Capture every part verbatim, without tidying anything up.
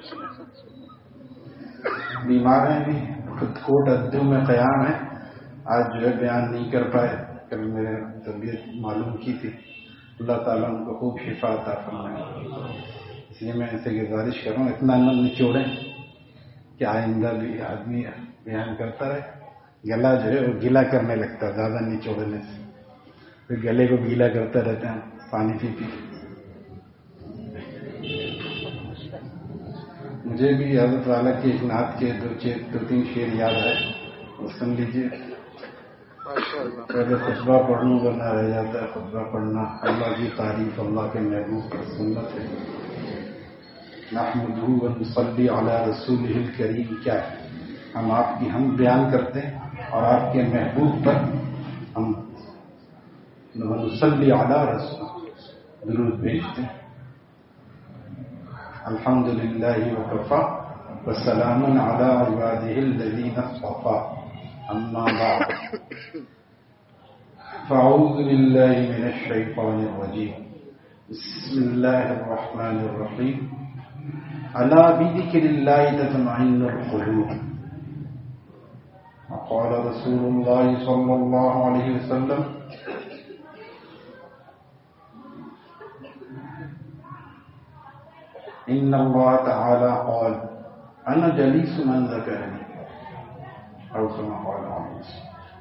بیمار ہیں بھی، خود کوٹ ادو میں قیام ہے. آج جو ہے بیان نہیں کر پائے، کل میں نے طبیعت معلوم کی تھی. اللہ تعالیٰ ان کو خوب شفا عطا فرمائے. اس لیے میں ایسے گزارش کر رہا ہوں اتنا نہ نچوڑیں کہ آئندہ بھی آدمی بیان کرتا رہے. گلا جو ہے وہ گیلا کرنے لگتا ہے زیادہ نچوڑنے سے، پھر گلے کو گیلا کرتا رہتا ہے پانی پی پی. مجھے بھی حضرت والا کے ایک نعت کے دو دو تین شعر یاد آئے، وہ سن لیجیے. پہلے خطبہ پڑھوں ورنہ رہ جاتا ہے خطبہ پڑھنا. اللہ کی تعریف اللہ کے محبوب پر سنت ہے. نحمدہ ونصلی علی رسولہ الکریم، کیا ہے ہم آپ کی ہم بیان کرتے ہیں اور آپ کے محبوب پر ہم نصلی علی رسول درود بھیجتے ہیں. الحمد للہ وکفی وسلام علی عبادہ الذین اصطفی، اما بعد فاعوذ باللہ من الشیطان الرجیم. بسم اللہ الرحمن الرحیم. الا بذکر اللہ تطمئن القلوب. وقال رسول اللہ صلی اللہ علیہ وسلم ان اللہ تعالی قال انا جلیس من ذکرنی او کما قال علیہ.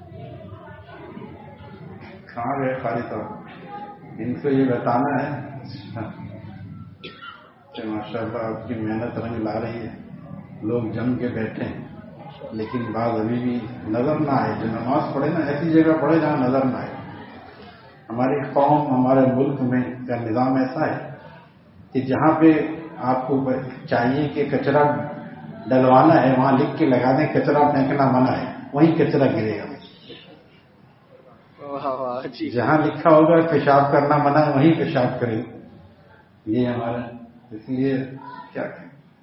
کہاں گئے خالد صاحب؟ ان کو یہ بتانا ہے کہ ماشاء اللہ آپ کی محنت رنگ لا رہی ہے. لوگ جم کے بیٹھے ہیں لیکن بعض ابھی بھی نظر نہ آئے. جو نماز پڑھے نا ایسی جگہ پڑھے جہاں نظر نہ آئے. ہماری قوم ہمارے ملک میں کا نظام ایسا ہے کہ جہاں پہ آپ کو چاہیے کہ کچرا ڈلوانا ہے وہاں لکھ کے لگا دیں کچرا پھینکنا منع ہے، وہیں کچرا گرے گا. جہاں لکھا ہوگا پیشاب کرنا منع ہے وہیں پیشاب کرے. یہ ہمارا اس لیے کیا کہیں.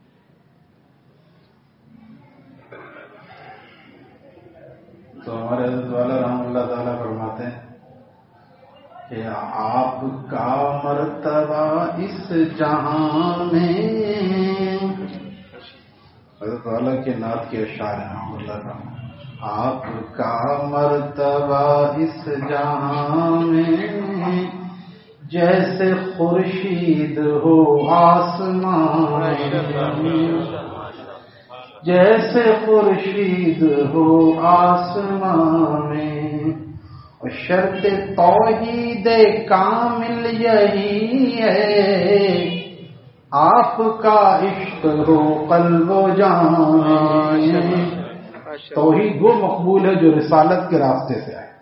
تو ہمارے حضرت والا رحمۃ اللہ تعالیٰ فرماتے ہیں کہ آپ کا مرتبہ اس جہاں میں، حضرت والا کے نعت کے اشعار ہیں رحمۃ اللہ تعالیٰ. آپ کا مرتبہ اس جہاں میں جیسے خورشید ہو آسمان میں، جیسے خورشید ہو آسمان میں. اور شرط توحید کامل یہی ہے آپ کا عشق ہو قلب و جان میں. توحید وہ مقبول ہے جو رسالت کے راستے سے آئے.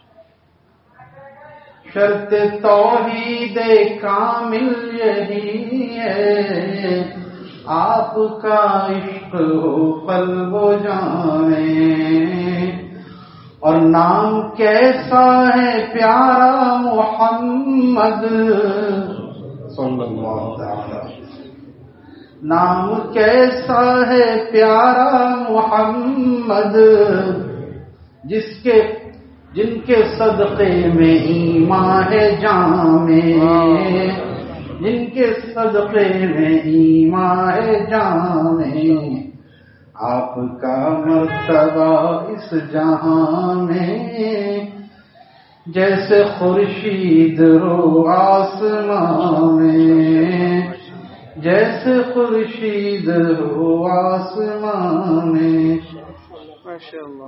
شرط توحید کامل یہی ہے آپ کا عشق ہو قلب و جان میں. اور نام کیسا ہے پیارا محمد صلی اللہ تعالی. نام کیسا ہے پیارا محمد جس کے جن کے صدقے میں ایمان ہے جامع، جن کے صدقے میں ایمان ہے جامع. آپ کا مرتبہ اس جہاں میں جیسے خورشید رو آسمان میں، جیسے خورشید رو آسمان میں. ماشاءاللہ.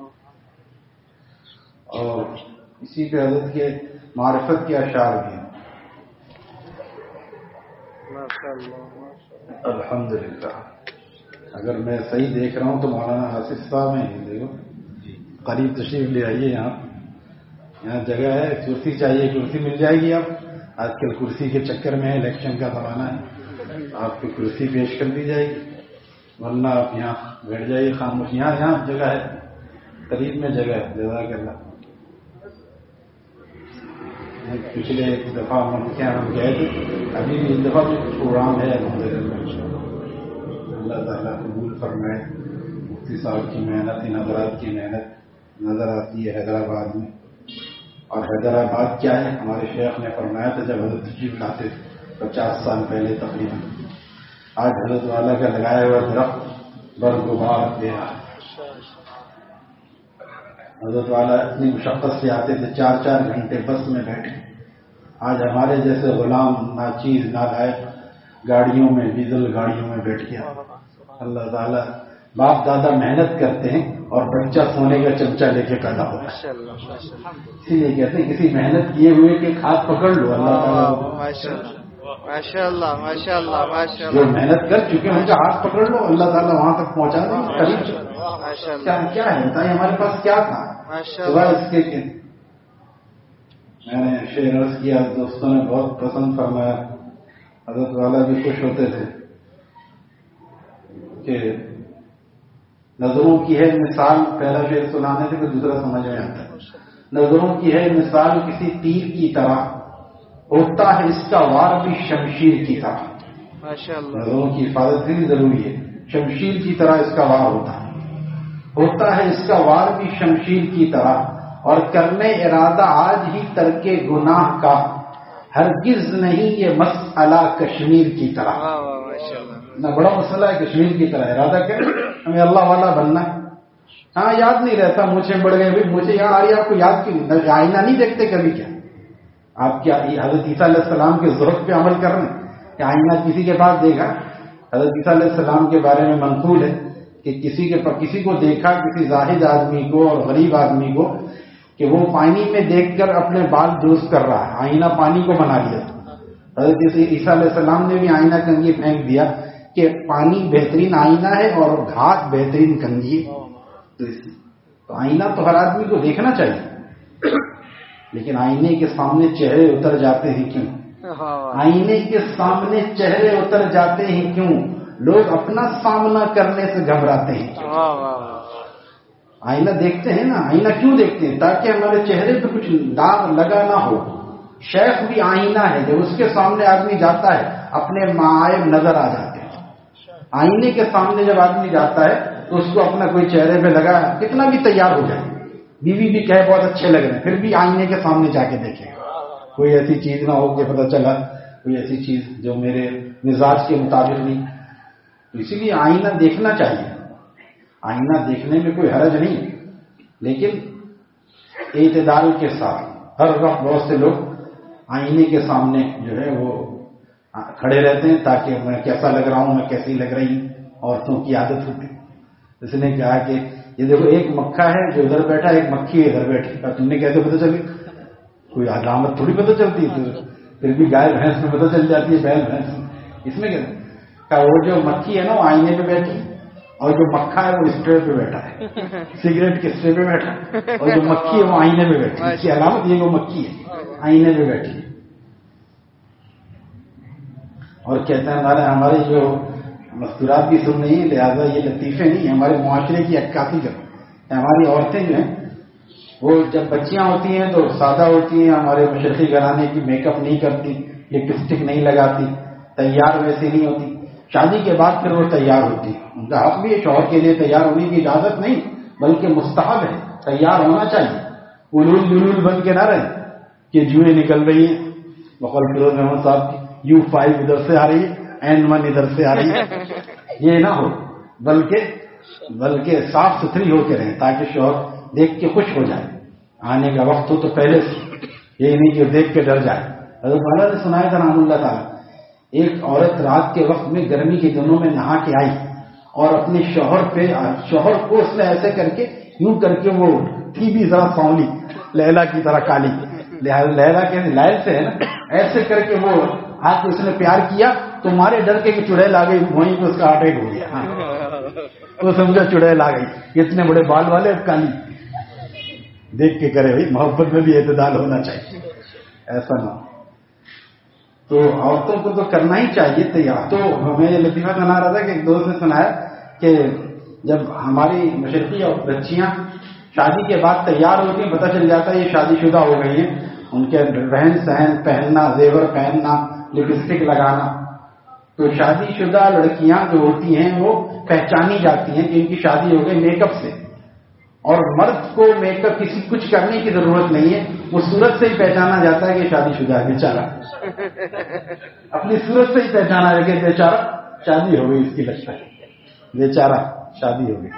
اور اسی پہ حضرت کے معرفت کے اشعار بھی ہیں. الحمدللہ. اگر میں صحیح دیکھ رہا ہوں تو مولانا آصف صاحب ہیں. دیکھو قریب تشریف لے آئیے. یہاں یہاں جگہ ہے. کرسی چاہیے کرسی مل جائے گی. آپ آج کل کرسی کے چکر میں ہے، الیکشن کا زمانہ ہے، آپ کو کرسی پیش کر دی جائے گی، ورنہ آپ یہاں بیٹھ جائیے خاموش. یہاں یہاں جگہ ہے، قریب میں جگہ ہے. جزاک اللہ. پچھلے ایک دفعہ ہم کیا ہم گئے تھے، ابھی بھی اس دفعہ بھی پروگرام ہے. اللہ تعالیٰ قبول فرمائے. مفتی صاحب کی محنت، ان حضرات کی محنت نظر آتی ہے حیدرآباد میں. اور حیدرآباد کیا ہے، ہمارے شیخ نے فرمایا تھا جب حضرت تشریف لاتے تھے پچاس سال پہلے تقریباً، آج حضرت والا کا لگایا ہوا درخت برگبار دے رہا ہے. حضرت والا اتنی مشقت سے آتے تھے، چار چار گھنٹے بس میں بیٹھے. آج ہمارے جیسے غلام ناچیز نالائق گاڑیوں میں، ڈیزل گاڑیوں میں بیٹھ گیا. اللہ تعالیٰ باپ دادا محنت کرتے ہیں اور بچہ سونے کا چمچہ لے کے پیدا ہوتا ہے. اسی لیے کہتے ہیں کسی محنت کیے ہوئے کہ ہاتھ پکڑ لو. اللہ تعالیٰ ماشاء اللہ ماشاء اللہ ماشاء جو اللہ محنت کر چکے ہیں ان کا ہاتھ پکڑ لو، اللہ تعالیٰ وہاں تک پہنچا دیں گے. قریب ماشاء کیا اللہ کیا ہے بتائیے، ہمارے پاس کیا تھا ماشاء سوائے اللہ اس کے کہ میں نے شعر عرض کیا، دوستوں نے بہت پسند فرمایا. حضرت والا بھی خوش ہوتے تھے کہ نظروں کی ہے مثال، پہلا شعر سنانے سے کوئی دوسرا سمجھ میں آتا ہے. نظروں کی ہے مثال کسی تیر کی طرح، ہوتا ہے اس کا وار بھی شمشیر کی طرح. ماشاء اللہ نظروں کی حفاظت بھی ضروری ہے. شمشیر کی طرح اس کا وار ہوتا ہے، ہوتا ہے اس کا وار بھی شمشیر کی طرح، اور کرنے ارادہ آج ہی ترک گناہ کا، ہرگز نہیں یہ مسئلہ کشمیر کی طرح. واہ واہ ماشاء اللہ نہ بڑا مسئلہ ہے کشمیر کی طرح. ارادہ کریں ہمیں اللہ والا بننا ہے. ہاں یاد نہیں رہتا، مجھے بڑھ گئے بھی، مجھے یاد آ رہی ہے آپ کو یاد کی آئینہ نہیں دیکھتے کبھی؟ کیا آپ کیا حضرت عیسیٰ علیہ السلام کے ضرورت پہ عمل کر رہے ہیں کہ آئینہ کسی کے پاس دیکھا؟ حضرت عیسیٰ علیہ السلام کے بارے میں منقول ہے کہ کسی کے کسی کو دیکھا، کسی زاہد آدمی کو اور غریب آدمی کو، کہ وہ پانی میں دیکھ کر اپنے بال درست کر رہا ہے. آئینہ پانی کو بنا لیا. حضرت عیسیٰ علیہ السلام نے بھی آئینہ کنگھی پھینک دیا کہ پانی بہترین آئینہ ہے اور گھاٹ بہترین کنگھی ہے. تو آئینہ تو ہر آدمی کو دیکھنا چاہیے، لیکن آئینے کے سامنے چہرے اتر جاتے ہیں کیوں؟ آئینے کے سامنے چہرے اتر جاتے ہیں کیوں؟ لوگ اپنا سامنا کرنے سے گھبراتے ہیں. آئینہ دیکھتے ہیں نا، آئینہ کیوں دیکھتے ہیں؟ تاکہ ہمارے چہرے پہ کچھ داغ لگا نہ ہو. شیخ بھی آئینہ ہے، جب اس کے سامنے آدمی جاتا ہے اپنے معائب نظر آ جاتے ہیں. آئینے کے سامنے جب آدمی جاتا ہے تو اس کو اپنا کوئی چہرے پہ لگا، کتنا بھی تیار ہو جائے، بیوی بھی کہے بہت اچھے لگ رہے ہیں، پھر بھی آئینے کے سامنے جا کے دیکھے کوئی ایسی چیز نہ ہو کہ پتہ چلا کوئی ایسی چیز جو میرے مزاج کے مطابق نہیں. تو اسی لیے آئینہ دیکھنا چاہیے. آئینہ دیکھنے میں کوئی حرج نہیں، لیکن اعتدال کے ساتھ. ہر وقت بہت سے لوگ آئینے کے سامنے جو ہے وہ کھڑے رہتے ہیں تاکہ میں کیسا لگ رہا ہوں، میں کیسی لگ رہی ہوں. عورتوں کی عادت ہوتی. اس نے کہا کہ یہ دیکھو ایک مکھا ہے جو ادھر بیٹھا، ایک مکھی ہے ادھر بیٹھی. تم نے کیسے پتہ چلی؟ کوئی علامت تھوڑی پتہ چلتی ہے، پھر بھی گائے بھینس میں پتہ چل جاتی ہے، بیل بھینس میں. اس میں کیا وہ جو مکھی ہے نا وہ آئینے پہ بیٹھی، اور جو مکھا ہے وہ اسٹرے پہ بیٹھا ہے، سگریٹ کے اسٹرے پہ بیٹھا ہے، اور جو مکھی ہے وہ آئینے پہ بیٹھی. اس کی علامت یہ وہ مکھی ہے، آئینے پہ بیٹھی. اور کہتے ہیں ہمارے ہماری جو مستورات بھی سن نہیں، لہٰذا یہ لطیفے نہیں، ہمارے معاشرے کی عکاسی کرتے. ہماری عورتیں جو ہیں وہ جب بچیاں ہوتی ہیں تو سادہ ہوتی ہیں. ہمارے مشرقی گھرانے کی میک اپ نہیں کرتی، لپسٹک نہیں لگاتی، تیار ویسے نہیں ہوتی. شادی کے بعد پھر وہ تیار ہوتی. ان کا حق بھی ہے، شوہر کے لیے تیار ہونے کی اجازت نہیں بلکہ مستحب ہے، تیار ہونا چاہیے. الول جلول بن کے نہ رہے کہ جوئیں نکل رہی ہیں. بقول فیروز احمد صاحب کی یو فائیو ادھر سے آ رہی ہے، این ون ادھر سے آ رہی ہے. یہ نہ ہو، بلکہ بلکہ صاف ستھری ہو کے رہیں تاکہ شوہر دیکھ کے خوش ہو جائے. آنے کا وقت ہو تو پہلے سے، یہ نہیں کہ دیکھ کے ڈر جائے. حضرت والا نے سنایا تھا رحمۃ اللہ تعالیٰ، ایک عورت رات کے وقت میں گرمی کے دنوں میں نہا کے آئی اور اپنے شوہر پہ شوہر کو اس نے ایسے کر کے یوں کر کے، وہ تھی بھی ذرا سونی لیلا کی طرح کالی، لیلا کے لائل سے ہے نا، ایسے کر کے وہ آج اس نے پیار کیا تو مارے ڈر کے کہ چڑیل آ گئی، وہیں پہ اس کا اٹیک ہو گیا. وہ سمجھا چڑیل آ گئی، اتنے بڑے بال والے کالی. دیکھ کے کرے بھائی، محبت میں بھی اعتدال ہونا چاہیے، ایسا نہ ہو. تو عورتوں کو تو کرنا ہی چاہیے تیار. تو ہمیں یہ لطیفہ سنا رہا تھا کہ ایک دوست نے سنایا کہ جب ہماری مشرقی اور بچیاں شادی کے بعد تیار ہوتی ہیں، پتہ چل جاتا ہے یہ شادی شدہ ہو گئی ہیں. ان کے رہن سہن، پہننا، زیور پہننا، لپسٹک لگانا. تو شادی شدہ لڑکیاں جو ہوتی ہیں وہ پہچانی جاتی ہیں کہ ان کی شادی ہو گئی میک اپ سے. اور مرد کو میک اپ کسی کچھ کرنے کی ضرورت نہیں ہے، وہ صورت سے ہی پہچانا جاتا ہے کہ شادی شدہ ہے بیچارہ. اپنی صورت سے ہی پہچانا ہے کہ بیچارہ شادی ہو گئی اس کی، لگتا ہے بیچارہ شادی ہو گئی.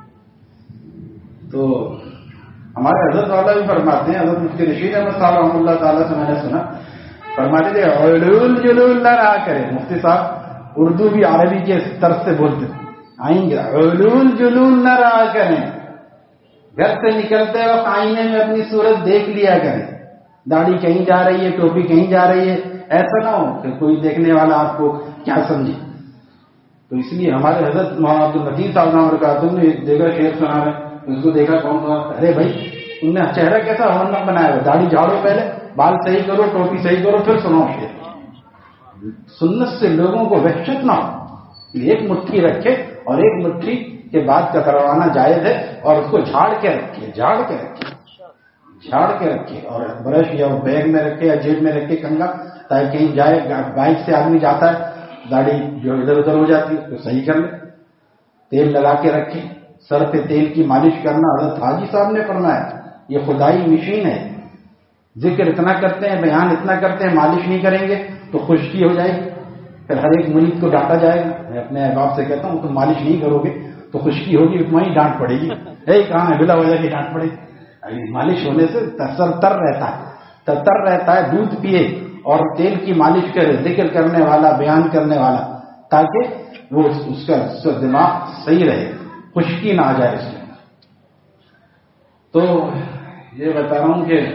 تو ہمارے حضرت والا بھی فرماتے ہیں، حضرت مفتی رشید احمد صاحب رحمۃ اللہ تعالیٰ سے میں نے سنا، فرماتے تھے علول جلول نہ رہا کرے. مفتی صاحب اردو بھی عربی کے طرز سے بولتے آئیں گے، علول جلول نہ رہا کریں، گھر سے نکلتے وقت آئینے میں اپنی صورت دیکھ لیا کریں. داڑھی کہیں جا رہی ہے، ٹوپی کہیں جا رہی ہے، ایسا نہ ہو کہ کوئی دیکھنے والا آپ کو کیا سمجھے. تو اس لیے ہمارے حضرت مولانا عبد المتین صاحب نام برکاتہ نے ایک جگہ شعر سنا ہے، اس کو دیکھا کون تھا، ارے بھائی تم نے چہرہ کیسا ہونک بنایا ہوا، داڑھی جھاڑو پہلے، بال صحیح کرو، ٹوپی صحیح کرو، پھر سنو شعر. سنت سے لوگوں کو وحشت نہ ہو، ایک مٹھی رکھے اور ایک مٹھی کے بعد کا کروانا جائز ہے، اور اس کو جھاڑ کے رکھے، جھاڑ کے رکھے جھاڑ کے رکھے اور برش یا بیگ میں رکھے یا جیب میں رکھے کنگا، تاکہ کہیں جائے، بائک سے آدمی جاتا ہے داڑھی جو ادھر ادھر ہو جاتی ہے تو صحیح کر لے. تیل لگا کے رکھے، سر پہ تیل کی مالش کرنا حضرت حاجی صاحب نے فرمایا یہ خدائی مشین ہے. ذکر اتنا کرتے ہیں، بیان اتنا کرتے ہیں، مالش نہیں کریں گے تو خشکی ہو جائے گی، پھر ہر ایک مرید کو ڈانٹا جائے گا. میں اپنے احباب سے کہتا ہوں تم مالش نہیں کرو گے تو خشکی ہوگی، وہیں ڈانٹ پڑے گی، ہے کہاں ہے بلا وجہ کی ڈانٹ پڑے گی. مالش ہونے سے سر تر رہتا ہے، تر رہتا ہے. دودھ پیے اور تیل کی مالش کرے ذکر کرنے والا، بیان کرنے والا، تاکہ وہ اس کا دماغ صحیح رہے، خشکی نہ آ جائے اس میں. تو یہ بتا رہا ہوں کہ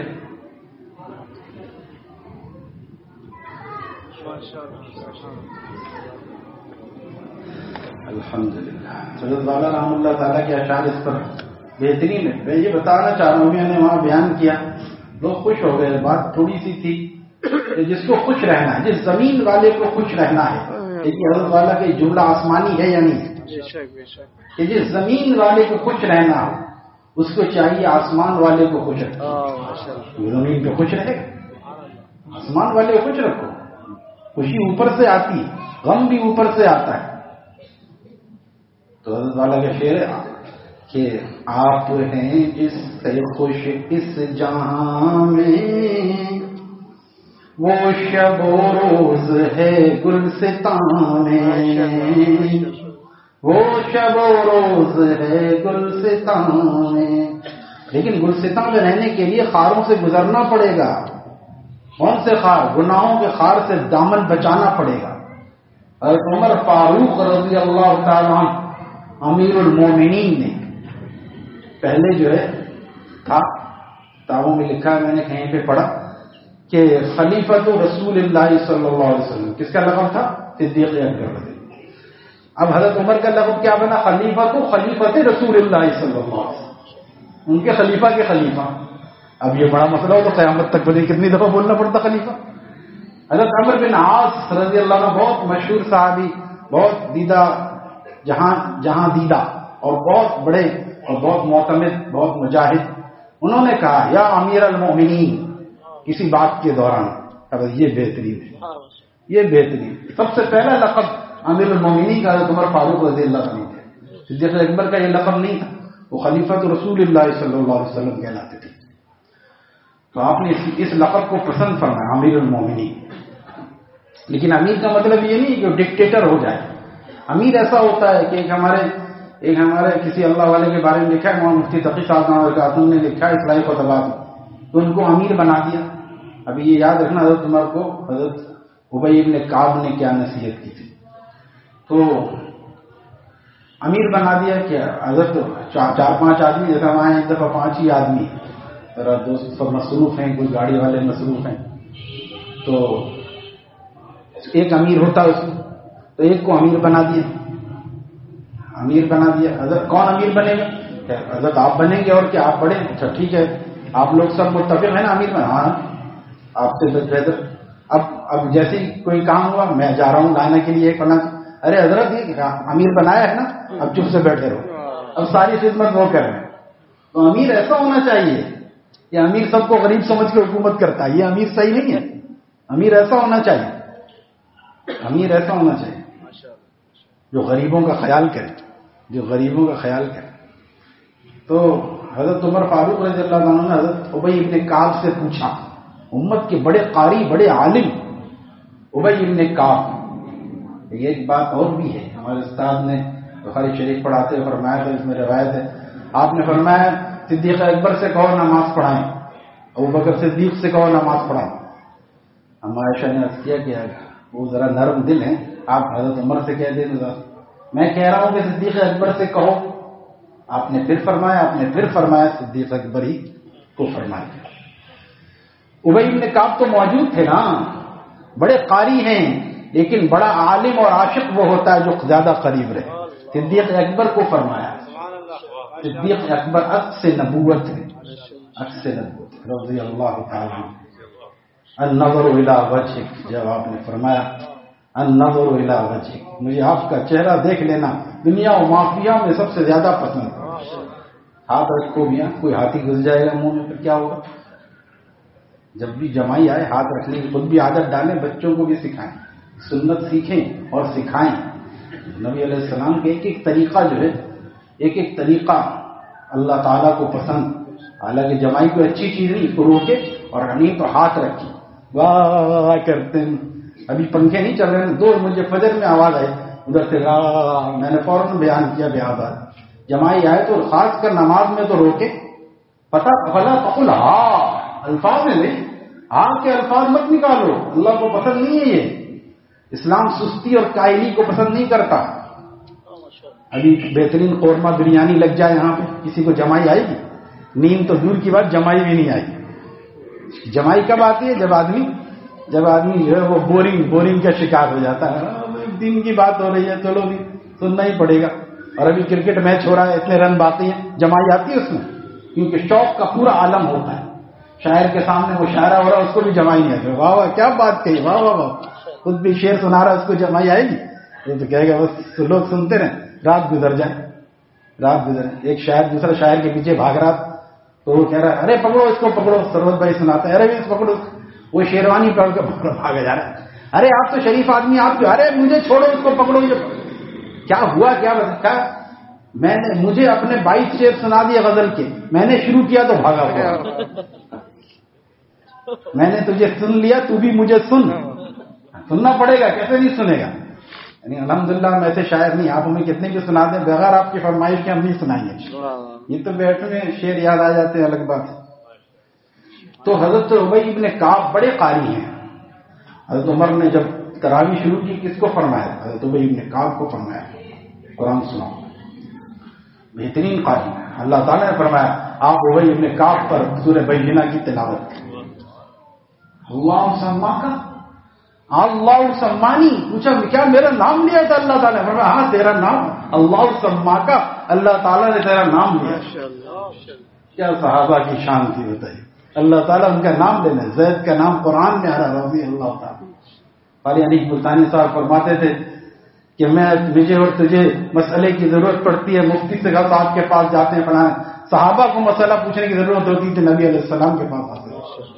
الحمدللہ حضرت والا رحمۃ اللہ تعالیٰ کے اشعار اس پر بہترین ہے. میں یہ بتانا چاہ رہا ہوں، میں نے وہاں بیان کیا، لوگ خوش ہو گئے. بات تھوڑی سی تھی کہ جس کو خوش رہنا ہے، جس زمین والے کو خوش رہنا ہے، لیکن حضرت والا کا جملہ آسمانی ہے یا نہیں، کہ جس زمین والے کو خوش رہنا اس کو چاہیے آسمان والے کو خوش رکھو. زمین پہ خوش رہے گا، آسمان والے کو خوش رکھو. خوشی اوپر سے آتی ہے، غم بھی اوپر سے آتا ہے. تو حضرت والا کا شعر ہے کہ آپ ہیں جس سے خوش اس جہاں میں، وہ شب و روز ہے گلستان میں، وہ شب و روز ہے گلستان میں. لیکن گلستان میں رہنے کے لیے خاروں سے گزرنا پڑے گا. کون سے خار؟ گناہوں کے خار سے دامن بچانا پڑے گا. حضرت عمر فاروق رضی اللہ تعالیٰ عنہ امیر المومنین نے پہلے جو ہے تھا، کتابوں میں لکھا ہے، میں نے کہیں پہ پڑھا کہ خلیفۃ رسول اللہ صلی اللہ علیہ وسلم، کس کا لقب تھا؟ صدیق اکبر. اب حضرت عمر کا لقب کیا بنا؟ خلیفۃ خلیفۃ رسول اللہ صلی اللہ علیہ وسلم، ان کے خلیفہ کے خلیفہ. اب یہ بڑا مسئلہ ہو تو قیامت تک بولے کتنی دفعہ بولنا پڑتا خلیفہ. حضرت عمر بن عاص رضی اللہ عنہ بہت مشہور صحابی، بہت دیدہ، جہاں جہاں دیدہ اور بہت بڑے اور بہت معتمد، بہت مجاہد. انہوں نے کہا یا امیر المومنین کسی بات کے دوران، اب یہ بہترین ہے، یہ بہترین. سب سے پہلا لقب امیر المومنین کا حضرت عمر فاروق رضی اللہ عنہ تھے. صدیق اکبر کا یہ لقب نہیں تھا، وہ خلیفۃ رسول اللہ صلی اللہ علیہ وسلم کہلاتے تھے. تو آپ نے اس لقب کو پسند فرمایا امیر المومنین. لیکن امیر کا مطلب یہ نہیں کہ وہ ڈکٹیٹر ہو جائے. امیر ایسا ہوتا ہے کہ ایک ہمارے ایک ہمارے کسی اللہ والے کے بارے میں لکھا ہے، مولانا مفتی تقی صاحب نے لکھا ہے اصلاحی خطبات میں، تو ان کو امیر بنا دیا. ابھی یہ یاد رکھنا حضرت عمر کو حضرت ابی ابن کعب نے کیا نصیحت کی تھی. تو امیر بنا دیا کہ حضرت چار پانچ آدمی، جیسا وہاں ایک دفعہ پانچ ہی آدمی، ذرا دوست سب مصروف ہیں، کوئی گاڑی والے مصروف ہیں، تو ایک امیر ہوتا ہے اس میں، تو ایک کو امیر بنا دیا. امیر بنا دیا. حضرت کون امیر بنے گا؟ حضرت آپ بنیں گے اور کیا آپ بڑھیں؟ اچھا ٹھیک ہے، آپ لوگ سب متفق ہیں نا امیر میں؟ ہاں آپ سے بہتر. اب اب جیسے ہی کوئی کام ہوا، میں جا رہا ہوں لانے کے لیے ایک پڑھنا، ارے حضرت یہ امیر بنایا ہے نا، اب چپ سے بیٹھے رہو، اب ساری خدمت وہ کر رہے ہیں. تو امیر ایسا ہونا چاہیے کہ امیر سب کو غریب سمجھ کے حکومت کرتا ہے، یہ امیر صحیح نہیں ہے. امیر ایسا ہونا چاہیے، امیر ایسا ہونا چاہیے جو غریبوں کا خیال کرے، جو غریبوں کا خیال کرے. تو حضرت عمر فاروق رضی اللہ عنہ نے حضرت ابی ابن کعب سے پوچھا، امت کے بڑے قاری، بڑے عالم ابی ابن کعب، یہ ایک بات اور بھی ہے، ہمارے استاد نے بخاری شریف پڑھاتے ہوئے فرمایا تھا، اس میں روایت ہے، آپ نے فرمایا صدیق اکبر سے کہو نماز پڑھائیں، ابوبکر صدیق سے کہو نماز پڑھائیں. ہم عائشہ نے عرض کیا کہ وہ ذرا نرم دل ہیں، آپ حضرت عمر سے کہہ دیں ذرا. میں کہہ رہا ہوں کہ صدیق اکبر سے کہو. آپ نے پھر فرمایا آپ نے پھر فرمایا صدیق اکبر ہی کو فرمایا. ابی بن کعب تو موجود تھے نا، بڑے قاری ہیں، لیکن بڑا عالم اور عاشق وہ ہوتا ہے جو زیادہ قریب رہے. صدیق اکبر کو فرمایا. صدیق اکبر عکس نبوت ہے، عکس نبوت رضی اللہ تعالی عنہ. النظر الی وجهک، جب آپ نے فرمایا النظر الی وجهک، مجھے آپ کا چہرہ دیکھ لینا دنیا و مافیا میں سب سے زیادہ پسند ہے. ہاتھ رکھو میاں، کوئی ہاتھی گھس جائے گا منہ میں پھر کیا ہوگا؟ جب بھی جمائی آئے ہاتھ رکھنے کی خود بھی عادت ڈالیں، بچوں کو بھی سکھائیں، سنت سیکھیں اور سکھائیں. نبی علیہ السلام کے ایک ایک طریقہ جو ہے، ایک ایک طریقہ اللہ تعالیٰ کو پسند. حالانکہ جمائی کوئی اچھی چیز نہیں، اس کو روکے اور نہیں تو ہاتھ رکھے واہ واہ کرتے ہیں. ابھی پنکھے نہیں چل رہے ہیں، دو مجھے فجر میں آواز آئی ادھر سے، میں نے فوراً بیان کیا بیان بات. جمائی آئے تو خاص کر نماز میں تو روکے. پتہ فلا تقل ہاں الفاظ میں نہیں، ہاں کے الفاظ مت نکالو، اللہ کو پسند نہیں ہے. یہ اسلام سستی اور کائلی کو پسند نہیں کرتا. ابھی بہترین قورمہ بریانی لگ جائے یہاں پہ، کسی کو جمائی آئے گی؟ نیند تو دور کی بات، جمائی بھی نہیں آئی. جمائی کب آتی ہے؟ جب آدمی جب آدمی جو ہے وہ بورنگ بورنگ کا شکار ہو جاتا ہے. دن کی بات ہو رہی ہے، چلو بھی سننا ہی پڑے گا. اور ابھی کرکٹ میچ ہو رہا ہے، اتنے رن باقی ہیں، جمائی آتی ہے اس میں، کیونکہ شوق کا پورا عالم ہوتا ہے. شاعر کے سامنے مشاعرہ ہو رہا ہے، اس کو بھی جمائی نہیں آتی. واہ واہ کیا بات کہی، واہ واہ واہ. خود بھی شعر سنا رہا ہے، اس کو جمائی آئے گی؟ یہ تو کہے گا بس لوگ سنتے رہیں، رات گزر جائے رات گزر جائے. ایک شاعر دوسرا شاعر کے پیچھے بھاگ رہا تو وہ کہہ رہا ہے ارے پکڑو اس کو پکڑو. سروت بھائی سناتا ہے ارے بھی پکڑو، وہ شیروانی پکڑ کے بھاگا جا رہا ہے. ارے آپ تو شریف آدمی، آپ جو ارے مجھے چھوڑو اس کو پکڑو. کیا ہوا کیا بتا؟ میں نے مجھے اپنے بائیس شعر سنا دیے غزل کے، میں نے شروع کیا تو بھاگا ہوا. میں نے تجھے سن لیا، تو بھی مجھے سن. سننا پڑے گا، کیسے نہیں سنے گا؟ یعنی الحمدللہ ہم ایسے شاعر نہیں، آپ ہمیں کتنے بھی سنا دیں، بغیر آپ کی فرمائش کے ہم نہیں سنائیں گے. یہ تو بیٹھے میں شعر یاد آ جاتے ہیں، الگ بات. تو حضرت ابی ابن کعب بڑے قاری ہیں. حضرت عمر نے جب تراویح شروع کی کس کو فرمایا؟ حضرت ابی ابن کعب کو فرمایا قرآن سناؤ. بہترین قاری ہیں. اللہ تعالیٰ نے فرمایا آپ ابی ابن کعب پر سورہ بینہ کی تلاوت کریں. اللہ سما کا اللہ سمانی، پوچھا کیا میرا نام لیا تھا؟ اللہ تعالیٰ نے فرمایا ہاں تیرا نام اللہ سما کا، اللہ تعالیٰ نے تیرا نام لیا. کیا صحابہ کی شان تھی بتائیے. اللہ تعالیٰ ان کا نام لینا. زید کا نام قرآن میں آ رہا رضی اللہ تعالیٰ. قاری انیس ملتانی صاحب فرماتے تھے کہ میں مجھے اور تجھے مسئلے کی ضرورت پڑتی ہے، مفتی سے صاحب کے پاس جاتے ہیں پڑھانے. صحابہ کو مسئلہ پوچھنے کی ضرورت ہوتی تھی، نبی علیہ السلام کے پاس آتے.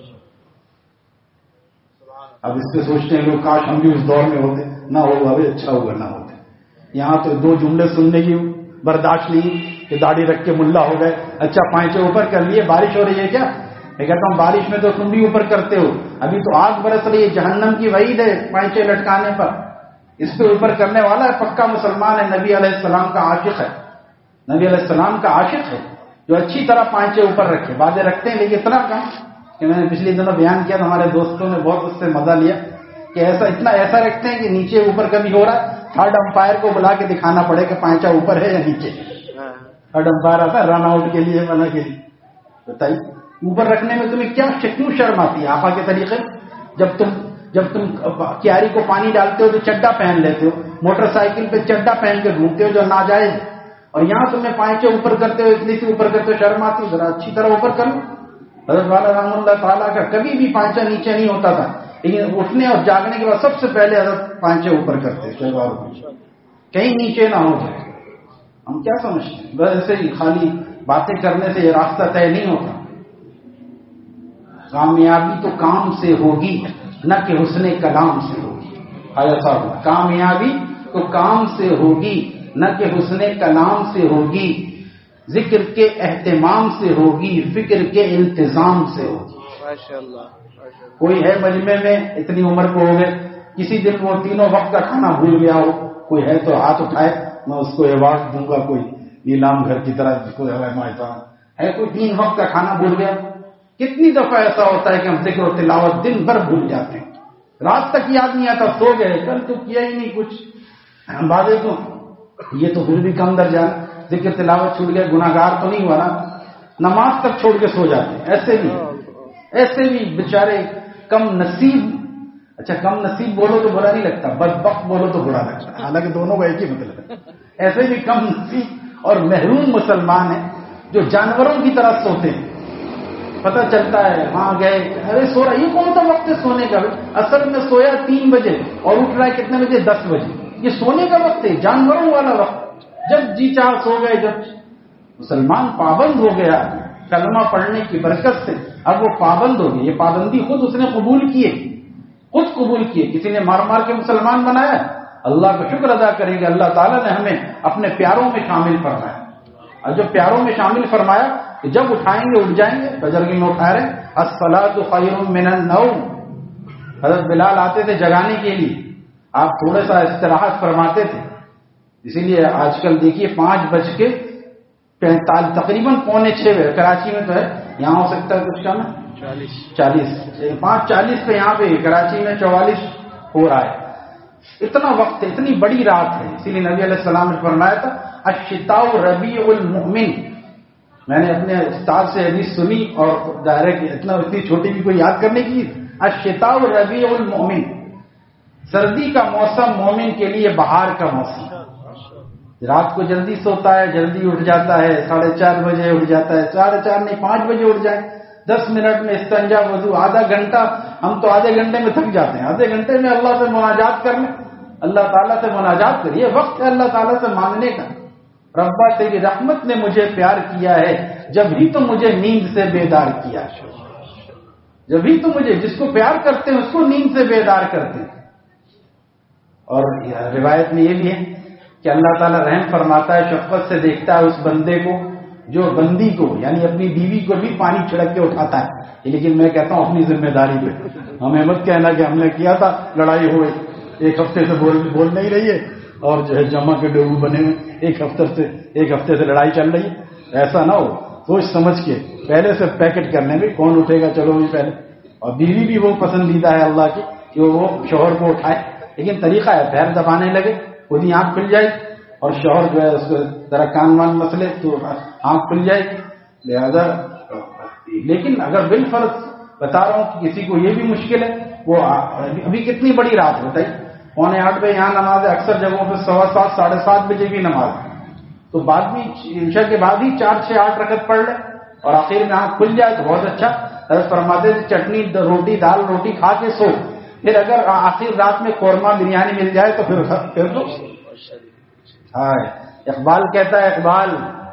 اب اس پہ سوچتے ہیں لوگ کاش ہم بھی اس دور میں ہوتے. نہ ہو ابھی اچھا ہوگا نہ ہوتے. یہاں تو دو جملے سننے کی برداشت نہیں کہ داڑھی رکھ کے ملا ہو گئے. اچھا پائچے اوپر کر لیے، بارش ہو رہی ہے کیا؟ میں کہتا ہوں بارش میں تو تم بھی اوپر کرتے ہو، ابھی تو آگ برس رہی ہے، جہنم کی وعید ہے پائچے لٹکانے پر. اس پہ اوپر کرنے والا ہے پکا مسلمان ہے، نبی علیہ السلام کا عاشق ہے. نبی علیہ السلام کا عاشق ہے جو اچھی طرح پائچے اوپر رکھے. باتیں رکھتے ہیں لیکن اتنا کم کہ میں نے پچھلے دنوں بیان کیا تو ہمارے دوستوں نے بہت اس سے مزہ لیا کہ ایسا اتنا ایسا رکھتے ہیں کہ نیچے اوپر کبھی ہو رہا ہے، تھرڈ امپائر کو بلا کے دکھانا پڑے کہ پائچا اوپر ہے یا نیچے. تھرڈ امپائر آتا ہے رن آؤٹ کے لیے بنا کے لیے. بتائیے اوپر رکھنے میں تمہیں کیا کیوں شرم آتی ہے؟ آپا کے طریقے جب تم جب تم کیاری کو پانی ڈالتے ہو تو چڈا پہن لیتے ہو، موٹر سائیکل پہ چڈا پہن کے گھومتے ہو جو ناجائز، اور یہاں تمہیں پائچے اوپر کرتے ہو، اتنی سی اوپر کرتے ہو، شرم آتی ہے؟ ذرا اچھی طرح اوپر کرو. حضرت والا رحم اللہ تعالیٰ کا کبھی بھی پائچا نیچے نہیں ہوتا تھا، لیکن اٹھنے اور جاگنے کے بعد سب سے پہلے حضرت پائچے اوپر کرتے تھے کہیں نیچے نہ ہو جائے. ہم کیا سمجھتے ہیں؟ بس ایسے ہی خالی باتیں کرنے سے یہ راستہ طے نہیں ہوتا. کامیابی تو کام سے ہوگی نہ کہ حسن کلام سے ہوگی. ایسا ہوگا کامیابی تو کام سے ہوگی نہ کہ حسن کلام سے ہوگی، ذکر کے اہتمام سے ہوگی، فکر کے التزام سے ہوگی. کوئی ہے مجمع میں اتنی عمر کو ہو گئے کسی دن وہ تینوں وقت کا کھانا بھول گیا ہو، کوئی ہے تو ہاتھ اٹھائے، میں اس کو ایوارڈ دوں گا، کوئی نیلام گھر کی طرح جس کو ہے کوئی تین وقت کا کھانا بھول گیا. کتنی دفعہ ایسا ہوتا ہے کہ ہم ذکر و تلاوت دن بھر بھول جاتے ہیں، رات تک یاد نہیں آتا، سو گئے، کل تو کیا ہی نہیں کچھ. بازے تو یہ تو پھر بھی کم درجہ، ذکر تلاوت چھوٹ گیا، گناہگار تو نہیں ہوا نا، نماز تک چھوڑ کے سو جاتے ہیں. ایسے بھی ایسے بھی بیچارے کم نصیب. اچھا کم نصیب بولو تو برا نہیں لگتا، بدبخت بولو تو برا لگتا ہے، حالانکہ دونوں کا ایک ہی مطلب ہے. ایسے بھی کم نصیب اور محروم مسلمان ہیں جو جانوروں کی طرح سوتے ہیں. پتہ چلتا ہے وہاں گئے، ارے سو رہا، یہ کون سا وقت ہے سونے کا؟ اصل میں سویا تین بجے اور اٹھ رہا ہے کتنے بجے؟ دس بجے. یہ سونے کا وقت ہے، جانوروں والا وقت، جب جی چاہ سو گئے. جب مسلمان پابند ہو گیا کلمہ پڑھنے کی برکت سے، اب وہ پابند ہو گئی. یہ پابندی خود اس نے قبول کیے، خود قبول کیے. کسی نے مار مار کے مسلمان بنایا؟ اللہ کا شکر ادا کریں گے، اللہ تعالیٰ نے ہمیں اپنے پیاروں میں شامل فرمایا. اور جب پیاروں میں شامل فرمایا کہ جب اٹھائیں گے اٹھ جائیں گے. فجر کی میں اٹھا رہے الصلاۃ خیر من النوم. حضرت بلال آتے تھے جگانے کے لیے، آپ تھوڑا سا استراحت فرماتے تھے. اسی لیے آج کل دیکھیے پانچ بج کے پینتالیس تقریباً پونے چھ بجے، کراچی میں تو ہے، یہاں ہو سکتا ہے کچھ کم ہے چالیس چالیس پانچ چالیس پہ، یہاں پہ کراچی میں چوالیس ہو رہا ہے. اتنا وقت ہے، اتنی بڑی رات ہے. اسی لیے نبی علیہ السلام نے فرمایا تھا الشتاء ربیع المؤمن. میں نے اپنے استاد سے حدیث سنی اور ڈائریکٹ اتنا اتنی چھوٹی بھی کوئی یاد کرنے کی. الشتاء ربیع المؤمن، سردی کا موسم مومن کے لیے بہار کا موسم. رات کو جلدی سوتا ہے، جلدی اٹھ جاتا ہے، ساڑھے چار بجے اٹھ جاتا ہے، ساڑھے چار نہیں پانچ بجے اٹھ جائے، دس منٹ میں استنجا وضو، آدھا گھنٹہ. ہم تو آدھے گھنٹے میں تھک جاتے ہیں، آدھے گھنٹے میں اللہ سے مناجات کر لیں، اللہ تعالیٰ سے مناجات کریے. یہ وقت ہے اللہ تعالیٰ سے مانگنے کا. ربا تیری رحمت نے مجھے پیار کیا ہے، جب ہی تو مجھے نیند سے بیدار کیا. جب ہی تو مجھے، جس کو پیار کرتے ہیں اس کو نیند سے بیدار کرتے ہیں. اور روایت میں یہ بھی ہے کہ اللہ تعالیٰ رحم فرماتا ہے، شفقت سے دیکھتا ہے اس بندے کو جو بندی کو یعنی اپنی بیوی کو بھی پانی چھڑک کے اٹھاتا ہے. لیکن میں کہتا ہوں اپنی ذمہ داری پہ. ہمیں مت کہنا کہ ہم نے کیا تھا، لڑائی ہوئی، ایک ہفتے سے بول بول نہیں رہی ہے اور جو ہے جمع کے ڈوبو بنے ہوئے، ایک ہفتے سے ایک ہفتے سے لڑائی چل رہی ہے. ایسا نہ ہو، سوچ سمجھ کے پہلے سے پیکٹ کرنے میں کون اٹھے گا، چلو بھی پہلے. اور بیوی بھی وہ پسندیدہ ہے اللہ کی کہ وہ شوہر کو اٹھائے، لیکن طریقہ ہے پیر دبانے لگے، خود ہی آنکھ کھل جائے اور شوہر جو ہے اس کو ذرا کان وان مسلے تو آنکھ کھل جائے گی. لہذا لیکن اگر بالفرض بتا رہا ہوں کہ کسی کو یہ بھی مشکل ہے، وہ ابھی کتنی بڑی رات بتائی، پونے آٹھ بجے یہاں نماز ہے، اکثر جگہوں پہ سوا سات ساڑھے سات بجے بھی نماز ہے، تو بعد بھی عشاء کے بعد ہی چار چھ آٹھ رکعت پڑھ لے اور آخر میں آنکھ کھل جائے تو بہت اچھا. حضرت فرماتے تھے چٹنی روٹی دال روٹی کھا کے سو، پھر اگر آخر رات میں قورمہ بریانی مل جائے تو پھر پھر تو ہائے. اقبال کہتا ہے، اقبال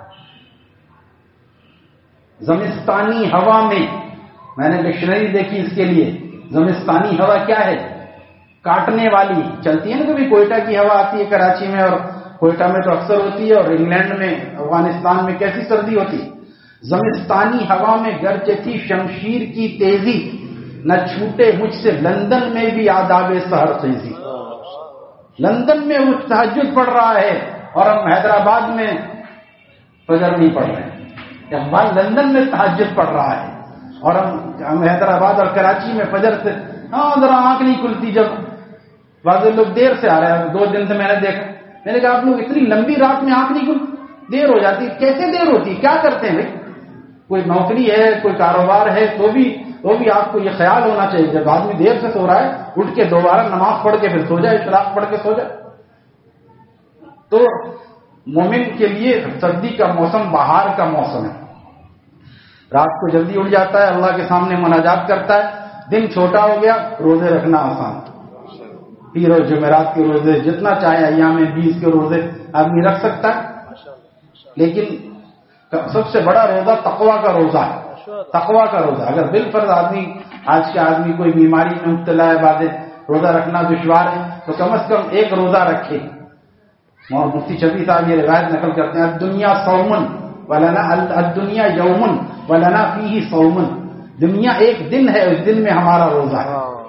زمستانی ہوا میں، میں نے ڈکشنری دیکھی اس کے لیے، زمستانی ہوا کیا ہے؟ کاٹنے والی. چلتی ہے نا کبھی کوئٹہ کی ہوا آتی ہے کراچی میں، اور کوئٹہ میں تو اکثر ہوتی ہے، اور انگلینڈ میں افغانستان میں کیسی سردی ہوتی ہے. زمستانی ہوا میں گرچہ تھی شمشیر کی تیزی، نہ چھوٹے مجھ سے لندن میں بھی آداب سحر خیزی. لندن میں وہ تہجد پڑھ رہا ہے اور ہم حیدرآباد میں فجر نہیں پڑھ رہے ہیں. اقبال لندن میں تہجد پڑھ رہا ہے اور ہم حیدرآباد اور کراچی میں فجر سے ہاں ذرا آنکھ نہیں کھلتی. جب بعض لوگ دیر سے آ رہے ہیں، دو دن سے میں نے دیکھا، میں نے کہا آپ لوگ اتنی لمبی رات میں آنکھ نہیں کھلتی، دیر ہو جاتی. کیسے دیر ہوتی، کیا کرتے ہیں بھائی؟ کوئی نوکری ہے، کوئی کاروبار ہے، تو بھی تو بھی آپ کو یہ خیال ہونا چاہیے جب آدمی دیر سے سو رہا ہے اٹھ کے دوبارہ نماز پڑھ کے پھر سو جائے، اشراق پڑھ کے سو جائے. تو مومن کے لیے سردی کا موسم بہار کا موسم ہے. رات کو جلدی اٹھ جاتا ہے، اللہ کے سامنے مناجات کرتا ہے. دن چھوٹا ہو گیا، روزے رکھنا آسان. پیر اور جمعرات کے روزے جتنا چاہے ایام بیس کے روزے آدمی رکھ سکتا ہے، لیکن سب سے بڑا روزہ تقویٰ کا روزہ ہے. تقویٰ کا روزہ اگر بالفرض آدمی آج کے آدمی کوئی بیماری میں مبتلا ہے، بعد روزہ رکھنا دشوار ہے، تو کم از کم ایک روزہ رکھے. مفتی شفیع صاحب یہ روایت نقل کرتے ہیں، الدنیا صومن ولنا الدنیا یومن ولنا فیہ صومن. دنیا ایک دن ہے، اس دن میں ہمارا روزہ ہے.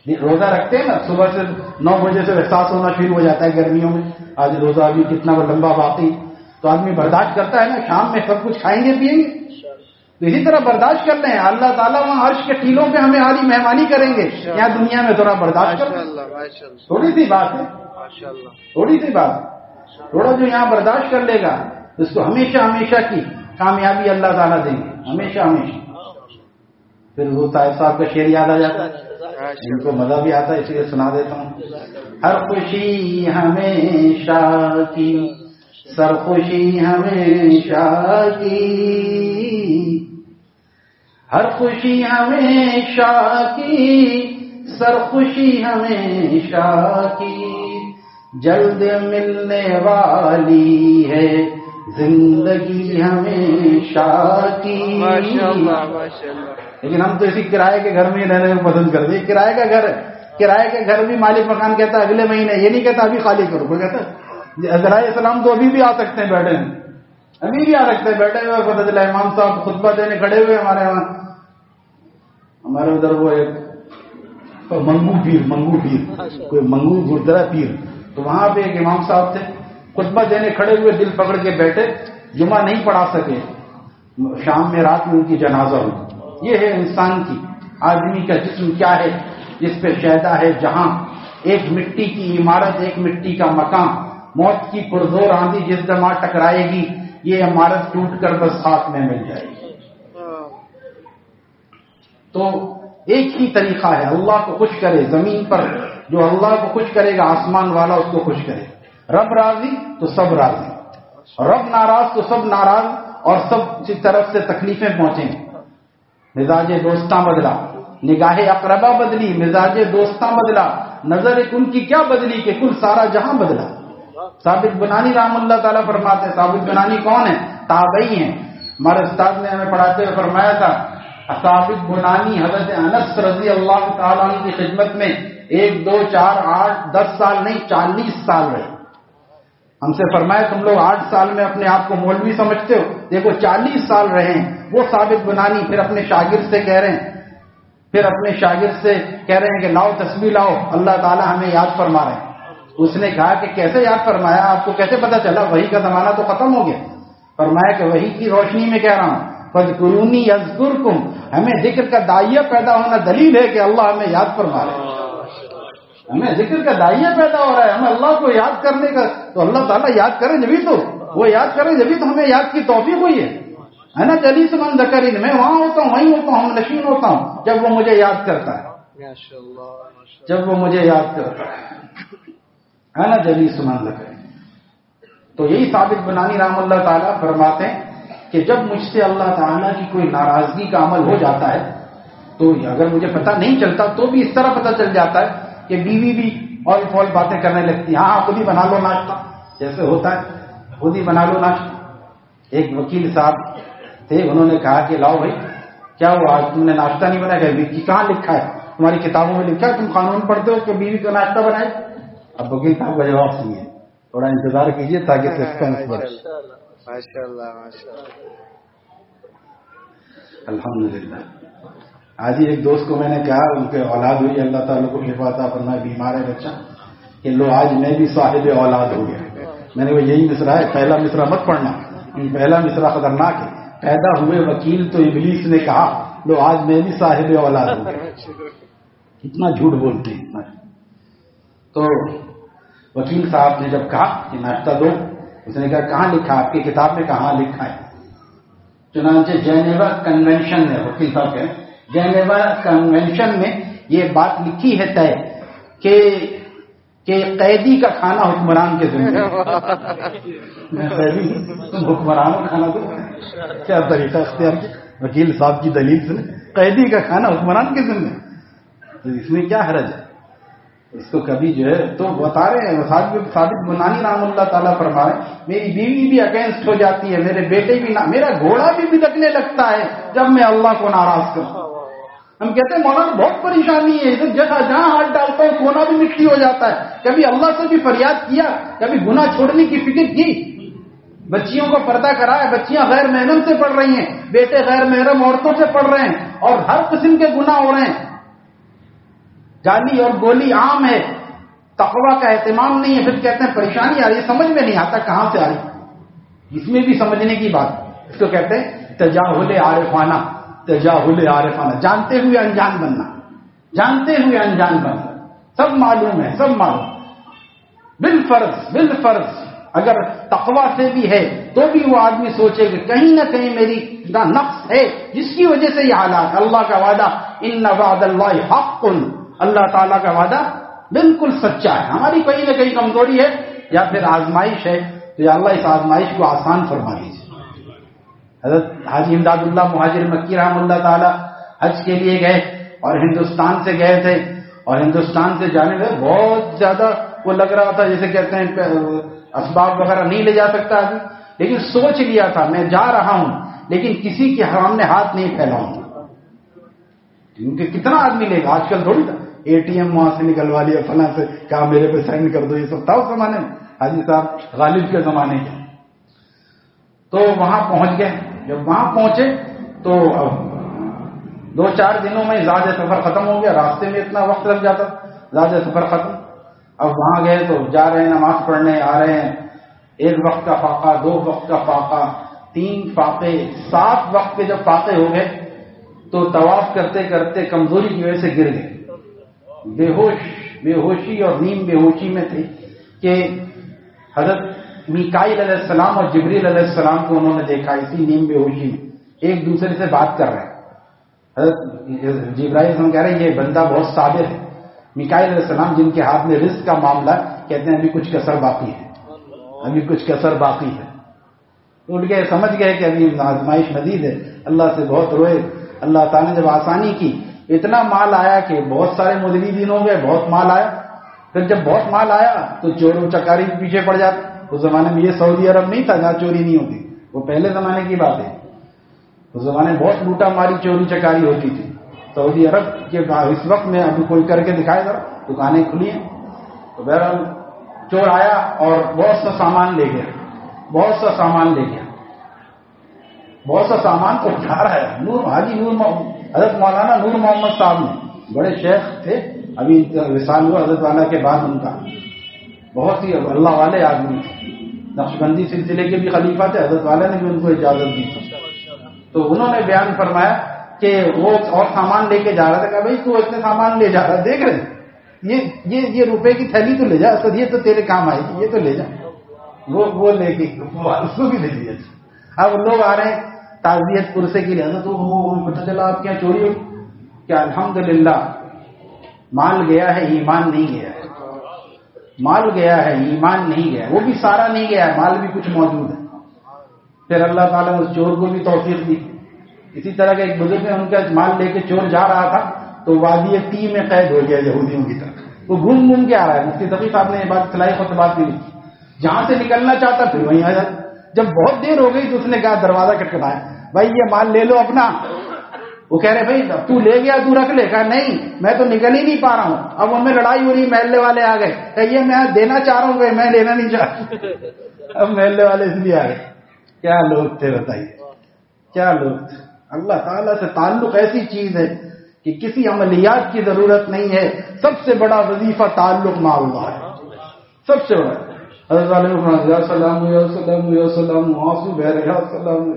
روزہ رکھتے ہیں نا، صبح سے نو بجے سے احساس ہونا شروع ہو جاتا ہے گرمیوں میں، آج روزہ ابھی کتنا لمبا باقی، تو آدمی برداشت کرتا ہے نا، شام میں سب کچھ کھائیں گے پیئیں گے، تو اسی طرح برداشت کر لیں. اللہ تعالیٰ وہاں عرش کے ٹیلوں پہ ہمیں آری مہمانی کریں گے. یہاں دنیا میں تھوڑا برداشت کر لیں، تھوڑی سی بات ہے، تھوڑی سی بات، تھوڑا جو یہاں برداشت کر لے گا اس کو ہمیشہ ہمیشہ کی کامیابی اللہ تعالیٰ دیں گے، ہمیشہ ہمیشہ. پھر وہ طاہر صاحب کا شعر یاد آ جاتا ہے، ان کو مزہ بھی آتا ہے اس لیے سنا دیتا ہوں. ہر خوشی ہمیشہ کی سرخوشی ہمیشہ کی، ہر خوشی ہمیشہ کی سرخوشی ہمیشہ کی، جلد ملنے والی ہے زندگی ہمیشہ کی. لیکن ہم تو اسی کرائے کے گھر میں ہی رہنے کو پسند کرتے ہیں. کرائے کا گھر ہے، کرائے کے گھر بھی مالک مکان کہتا ہے اگلے مہینے، یہ نہیں کہتا ابھی خالی کرو. کوئی کہتا ہے علیہ السلام تو ابھی بھی آ سکتے ہیں بیٹھے ہیں، ابھی بھی آ سکتے ہیں بیٹھے ہوئے. پتہ چلا امام صاحب خطبہ دینے کھڑے ہوئے ہمارے وہاں، ہمارے ادھر وہ ایک منگو پیر، منگو پیر کوئی منگو گردرا پیر، تو وہاں پہ ایک امام صاحب تھے خطبہ دینے کھڑے ہوئے، دل پکڑ کے بیٹھے، جمعہ نہیں پڑھا سکے، شام میں رات میں ان کی جنازہ ہوئی. یہ ہے انسان کی، آدمی کا جسم کیا ہے جس پہ شیدا ہے جہاں، ایک مٹی کی عمارت، ایک مٹی کا مکان، موت کی پرزور آندھی جس دماغ ٹکرائے گی یہ عمارت ٹوٹ کر بس خاک میں مل جائے گی. تو ایک ہی طریقہ ہے، اللہ کو خوش کرے. زمین پر جو اللہ کو خوش کرے گا آسمان والا اس کو خوش کرے. رب راضی تو سب راضی، رب ناراض تو سب ناراض، اور سب کی طرف سے تکلیفیں پہنچیں. مزاج دوستاں بدلا، نگاہ اقربا بدلی، مزاج دوستاں بدلا، نظر ان کی کیا بدلی کہ کل سارا جہاں بدلا. ثابت بنانی رحم اللہ تعالیٰ فرماتے ہیں، ثابت بنانی کون ہے؟ تابعی ہیں. ہمارے استاد نے ہمیں پڑھاتے ہوئے فرمایا تھا، ثابت بنانی حضرت انس رضی اللہ تعالیٰ عنہ کی خدمت میں ایک دو چار آٹھ دس سال نہیں چالیس سال رہے. ہم سے فرمایا تم لوگ آٹھ سال میں اپنے آپ کو مولوی سمجھتے ہو، دیکھو چالیس سال رہے ہیں. وہ ثابت بنانی پھر اپنے شاگرد سے کہہ رہے ہیں، پھر اپنے شاگرد سے کہہ رہے ہیں کہ لاؤ تسبیح لاؤ، اللہ تعالیٰ ہمیں یاد فرما رہے ہیں. اس نے کہا کہ کیسے یاد فرمایا، آپ کو کیسے پتا چلا؟ وحی کا زمانہ تو ختم ہو گیا. فرمایا کہ وحی کی روشنی میں کہہ رہا ہوں، فاذکرونی اذکرکم. ہمیں ذکر کا داعیہ پیدا ہونا دلیل ہے کہ اللہ ہمیں یاد فرما رہے ہیں. ہمیں ذکر کا داعیہ پیدا ہو رہا ہے، ہمیں اللہ کو یاد کرنے کا، تو اللہ تعالیٰ یاد کرے جبھی تو، وہ یاد کرے جبھی تو ہمیں یاد کی توفیق ہوئی ہے. ہے نا، جلیس من ذکرین، میں وہاں ہوتا ہوں، وہیں ہوتا ہوں، ہم نشین ہوتا ہوں جب وہ مجھے یاد کرتا ہے، جب وہ مجھے یاد کرتا ہے نا، جلیس من ذکرین. تو یہی ثابت بنانی رحم اللہ تعالیٰ فرماتے ہیں کہ جب مجھ سے اللہ تعالیٰ کی کوئی ناراضگی کا عمل ہو جاتا ہے تو اگر مجھے پتہ نہیں چلتا تو بھی اس طرح پتہ چل جاتا ہے کہ بیوی بھی اور فول باتیں کرنے لگتی، ہاں خود ہی بنا لو ناشتہ، جیسے ہوتا ہے خود ہی بنا لو ناشتہ. ایک وکیل صاحب تھے، انہوں نے کہا کہ لاؤ بھائی کیا ہوا آج تم نے ناشتہ نہیں بنایا؟ کہ کہاں لکھا ہے تمہاری کتابوں میں لکھا ہے تم قانون پڑھتے ہو کہ بیوی کا ناشتہ بنائے؟ اب وکیل صاحب کا جواب سنیے، تھوڑا انتظار کیجیے تاکہ سسپینس بڑھے. الحمدللہ. آج ہی ایک دوست کو میں نے کہا، ان کے اولاد ہوئی، اللہ تعالیٰ کو شفا عطا فرمائے، بیمار ہے بچہ، کہ لو آج میں بھی صاحب اولاد ہو گیا. میں نے وہ یہی مصرع ہے، پہلا مصرع مت پڑھنا، پہلا مصرع خطرناک ہے. پیدا ہوئے وکیل تو ابلیس نے کہا لو آج میں بھی صاحب اولاد ہو گیا. اتنا جھوٹ بولتے ہیں اتنا. تو وکیل صاحب نے جب کہا کہ ناشتہ دو، اس نے کہا کہاں لکھا آپ کی کتاب میں؟ کہاں لکھا ہے؟ چنانچہ جینیوا کنونشن میں، وکیل صاحب کہیں جینیوا کنونشن میں یہ بات لکھی ہے طے کہ کہ قیدی کا کھانا حکمران کے ذمہ ہے. میں قیدی تم حکمرانوں کا کھانا دو، کیا طریقہ اختیار کیا وکیل صاحب کی دلیل سے؟ قیدی کا کھانا حکمران کے ذمہ، تو اس میں کیا حرج ہے؟ اس کو کبھی جو ہے تو بتا رہے ہیں ثابت بنانی رحم اللہ تعالیٰ فرمائے، میری بیوی بھی اگینسٹ ہو جاتی ہے، میرے بیٹے بھی نہ، میرا گھوڑا بھی بھٹکنے لگتا ہے جب میں اللہ کو ناراض کروں. ہم کہتے ہیں مولانا بہت پریشانی ہے، ادھر جگہ جہاں ہاتھ ڈالتا ہوں سونا بھی مٹی ہو جاتا ہے. کبھی اللہ سے بھی فریاد کیا، کبھی گناہ چھوڑنے کی فکر کی؟ بچیوں کو پردہ کرایا، بچیاں غیر محرم سے پڑھ رہی ہیں، بیٹے غیر محرم عورتوں سے پڑھ رہے ہیں، اور ہر قسم کے گناہ ہو رہے ہیں. گالی اور گولی عام ہے، تقویٰ کا اہتمام نہیں ہے، پھر کہتے ہیں پریشانی آ رہی ہے، سمجھ میں نہیں آتا کہاں سے آ رہی، اس میں بھی سمجھنے کی بات، اس کو کہتے ہیں تجاہل عارفانہ، تجاہل عارفانہ، جانتے ہوئے انجان بننا، جانتے ہوئے انجان بننا، سب معلوم ہے، سب معلوم، بالفرض بالفرض اگر تقویٰ سے بھی ہے تو بھی وہ آدمی سوچے کہ کہیں نہ کہیں میری کا نقص ہے جس کی وجہ سے یہ حالات. اللہ کا وعدہ ان وعد اللہ حق، اللہ تعالیٰ کا وعدہ بالکل سچا ہے. ہماری کہیں نہ کہیں کمزوری ہے یا پھر آزمائش ہے، تو یا اللہ اس آزمائش کو آسان فرما دیجیے. حضرت حاجی امداد اللہ مہاجر مکی رحم اللہ تعالیٰ حج کے لیے گئے اور ہندوستان سے گئے تھے، اور ہندوستان سے جانے میں بہت زیادہ وہ لگ رہا تھا جیسے کہتے ہیں اسباب وغیرہ نہیں لے جا سکتا ابھی، لیکن سوچ لیا تھا میں جا رہا ہوں لیکن کسی کے سامنے ہاتھ نہیں پھیلاؤں گا، کیونکہ کتنا آدمی لے گا. آج کل تھوڑی تھا اے ٹی ایم وہاں سے نکلوا لیا فلاں سے کہا میرے پہ سائن کر دو، یہ سب تھا اس زمانے میں حاجی صاحب غالب کے زمانے کے. تو وہاں پہنچ گئے. جب وہاں پہنچے تو دو چار دنوں میں زیادہ سفر ختم ہو گیا، راستے میں اتنا وقت لگ جاتا، زیادہ سفر ختم. اب وہاں گئے تو جا رہے ہیں نماز پڑھنے، آ رہے ہیں، ایک وقت کا فاقہ، دو وقت کا فاقہ، تین فاقے، سات وقت کے جب فاقے ہو گئے تو طواف کرتے کرتے کمزوری کی وجہ سے گر گئے. بے ہوش بے ہوشی اور نیم بے ہوشی میں تھے کہ حضرت میکائیل علیہ السلام اور جبریل علیہ السلام کو انہوں نے دیکھا اسی نیم بے ہوشی میں ایک دوسرے سے بات کر رہے ہیں. حضرت جبرائیل ہم کہہ رہے ہیں یہ بندہ بہت صابر ہے. میکائیل علیہ السلام جن کے ہاتھ میں رزق کا معاملہ، کہتے ہیں ابھی کچھ کسر باقی ہے، ابھی کچھ کسر باقی ہے. اٹھ گئے، سمجھ گئے کہ ابھی آزمائش مزید ہے، اللہ سے بہت روئے. اللہ تعالیٰ نے جب آسانی کی، اتنا مال آیا کہ بہت سارے مدریدین ہو گئے، بہت مال آیا. پھر جب بہت مال آیا تو چور و چکاری پیچھے پڑ جاتے. اس زمانے میں یہ سعودی عرب نہیں تھا جہاں چوری نہیں ہوتی، وہ پہلے زمانے کی بات ہے. اس زمانے بہت لوٹا ماری چوری چکاری ہوتی تھی. سعودی عرب کے اس وقت میں ابھی کوئی کر کے دکھائے ذرا، دکانیں کھلی ہیں. تو بہرحال چور آیا اور بہت سا سامان لے گیا، بہت سا سامان لے گیا بہت سا سامان تو اٹھا رہا ہے. نور حاجی نور حضرت مولانا نور محمد صاحب نے، بڑے شیخ تھے، ابھی وصال ہوا حضرت والا کے بعد ان کا، بہت ہی اللہ والے آدمی تھے. نقشبندی سلسلے کے بھی خلیفہ تھے، حضرت والا نے بھی ان کو اجازت دی تھی. تو انہوں نے بیان فرمایا کہ وہ اور سامان لے کے جا رہا تھا کہ بھائی تو اتنے سامان لے جا رہا، دیکھ رہے یہ یہ یہ روپے کی تھیلی تو لے جا، اسد یہ تو تیرے کام آئے گی، یہ تو لے جا. وہ وہ لے کے اس کو بھی دے دیا. اب لوگ آ رہے ہیں تعزیت پرسے کے لیے، حضرت وہ پتہ چلا آپ کے یہاں چوری ہوئی کیا؟ الحمدللہ مال گیا ہے، ایمان نہیں گیا ہے. مال گیا ہے، ایمان نہیں گیا ہے. وہ بھی سارا نہیں گیا ہے، مال بھی کچھ موجود ہے. پھر اللہ تعالیٰ نے اس چور کو بھی توفیق دی. اسی طرح کے ایک بزرگ نے ان کا مال لے کے چور جا رہا تھا تو وادی ٹی میں قید ہو گیا یہودیوں کی طرف. وہ گھوم گھوم کے آ رہا ہے. مفتی تقی صاحب نے یہ بات کھلائی خود بات نہیں، جہاں سے نکلنا چاہتا پھر وہیں آ جاتا. جب بہت دیر ہو گئی تو اس نے کہا، دروازہ کھٹکھٹایا، بھائی یہ مال لے لو اپنا. وہ کہہ رہے بھائی تو لے گیا تو رکھ لے. کہا نہیں میں تو نکل ہی نہیں پا رہا ہوں. اب ان میں لڑائی ہو رہی، محلے والے آ گئے کہ یہ میں دینا چاہ رہا ہوں، میں لینا نہیں چاہتا. اب محلے والے اس لیے آ گئے. کیا لوگ تھے بتائیے، کیا لوگ تھے. اللہ تعالیٰ سے تعلق ایسی چیز ہے کہ کسی عملیات کی ضرورت نہیں ہے. سب سے بڑا وظیفہ تعلق مع اللہ ہے، سب سے بڑا. حضرت علیہ السلام یا سلام یا سلام آنسو بہ رہے ہیں، سلام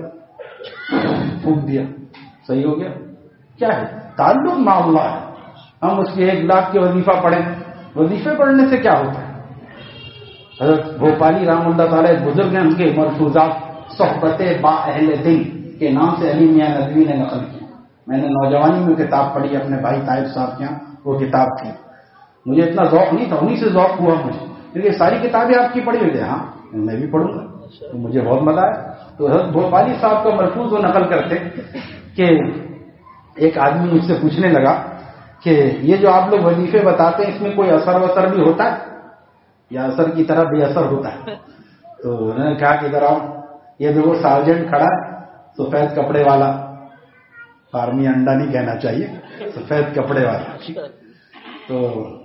پھونک دیا، صحیح ہو گیا. کیا ہے؟ تعلق مع اللہ ہے. ہم اس کے ایک لاکھ کے وظیفہ پڑھیں، وظیفے پڑھنے سے کیا ہوتا ہے؟ حضرت بھوپالی رحم اللہ تعالیٰ ایک بزرگ ہیں، ان کے ملفوظات صحبت با اہل دل کے نام سے علی میاں ندوی نے نقل کی. میں نے نوجوانی میں کتاب پڑھی اپنے بھائی طاہر صاحب کے یہاں، وہ کتاب تھی. مجھے اتنا ذوق نہیں تھا، انہیں سے ذوق ہوا مجھے. کیونکہ ساری کتابیں آپ کی پڑھی ہوئی تھیں. ہاں میں بھی پڑھوں گا، تو مجھے بہت مزہ آیا. تو حضرت بھوپالی صاحب کا ملفوظ وہ نقل کرتے کہ ایک آدمی مجھ سے پوچھنے لگا کہ یہ جو آپ لوگ وظیفے بتاتے ہیں اس میں کوئی اثر وثر بھی ہوتا ہے یا اثر کی طرح بے اثر ہوتا ہے؟ تو انہوں نے کہا کہ ذرا یہ دیکھو سارجنٹ کھڑا ہے، سفید کپڑے والا، فارمی انڈا نہیں کہنا چاہیے، سفید کپڑے والا. تو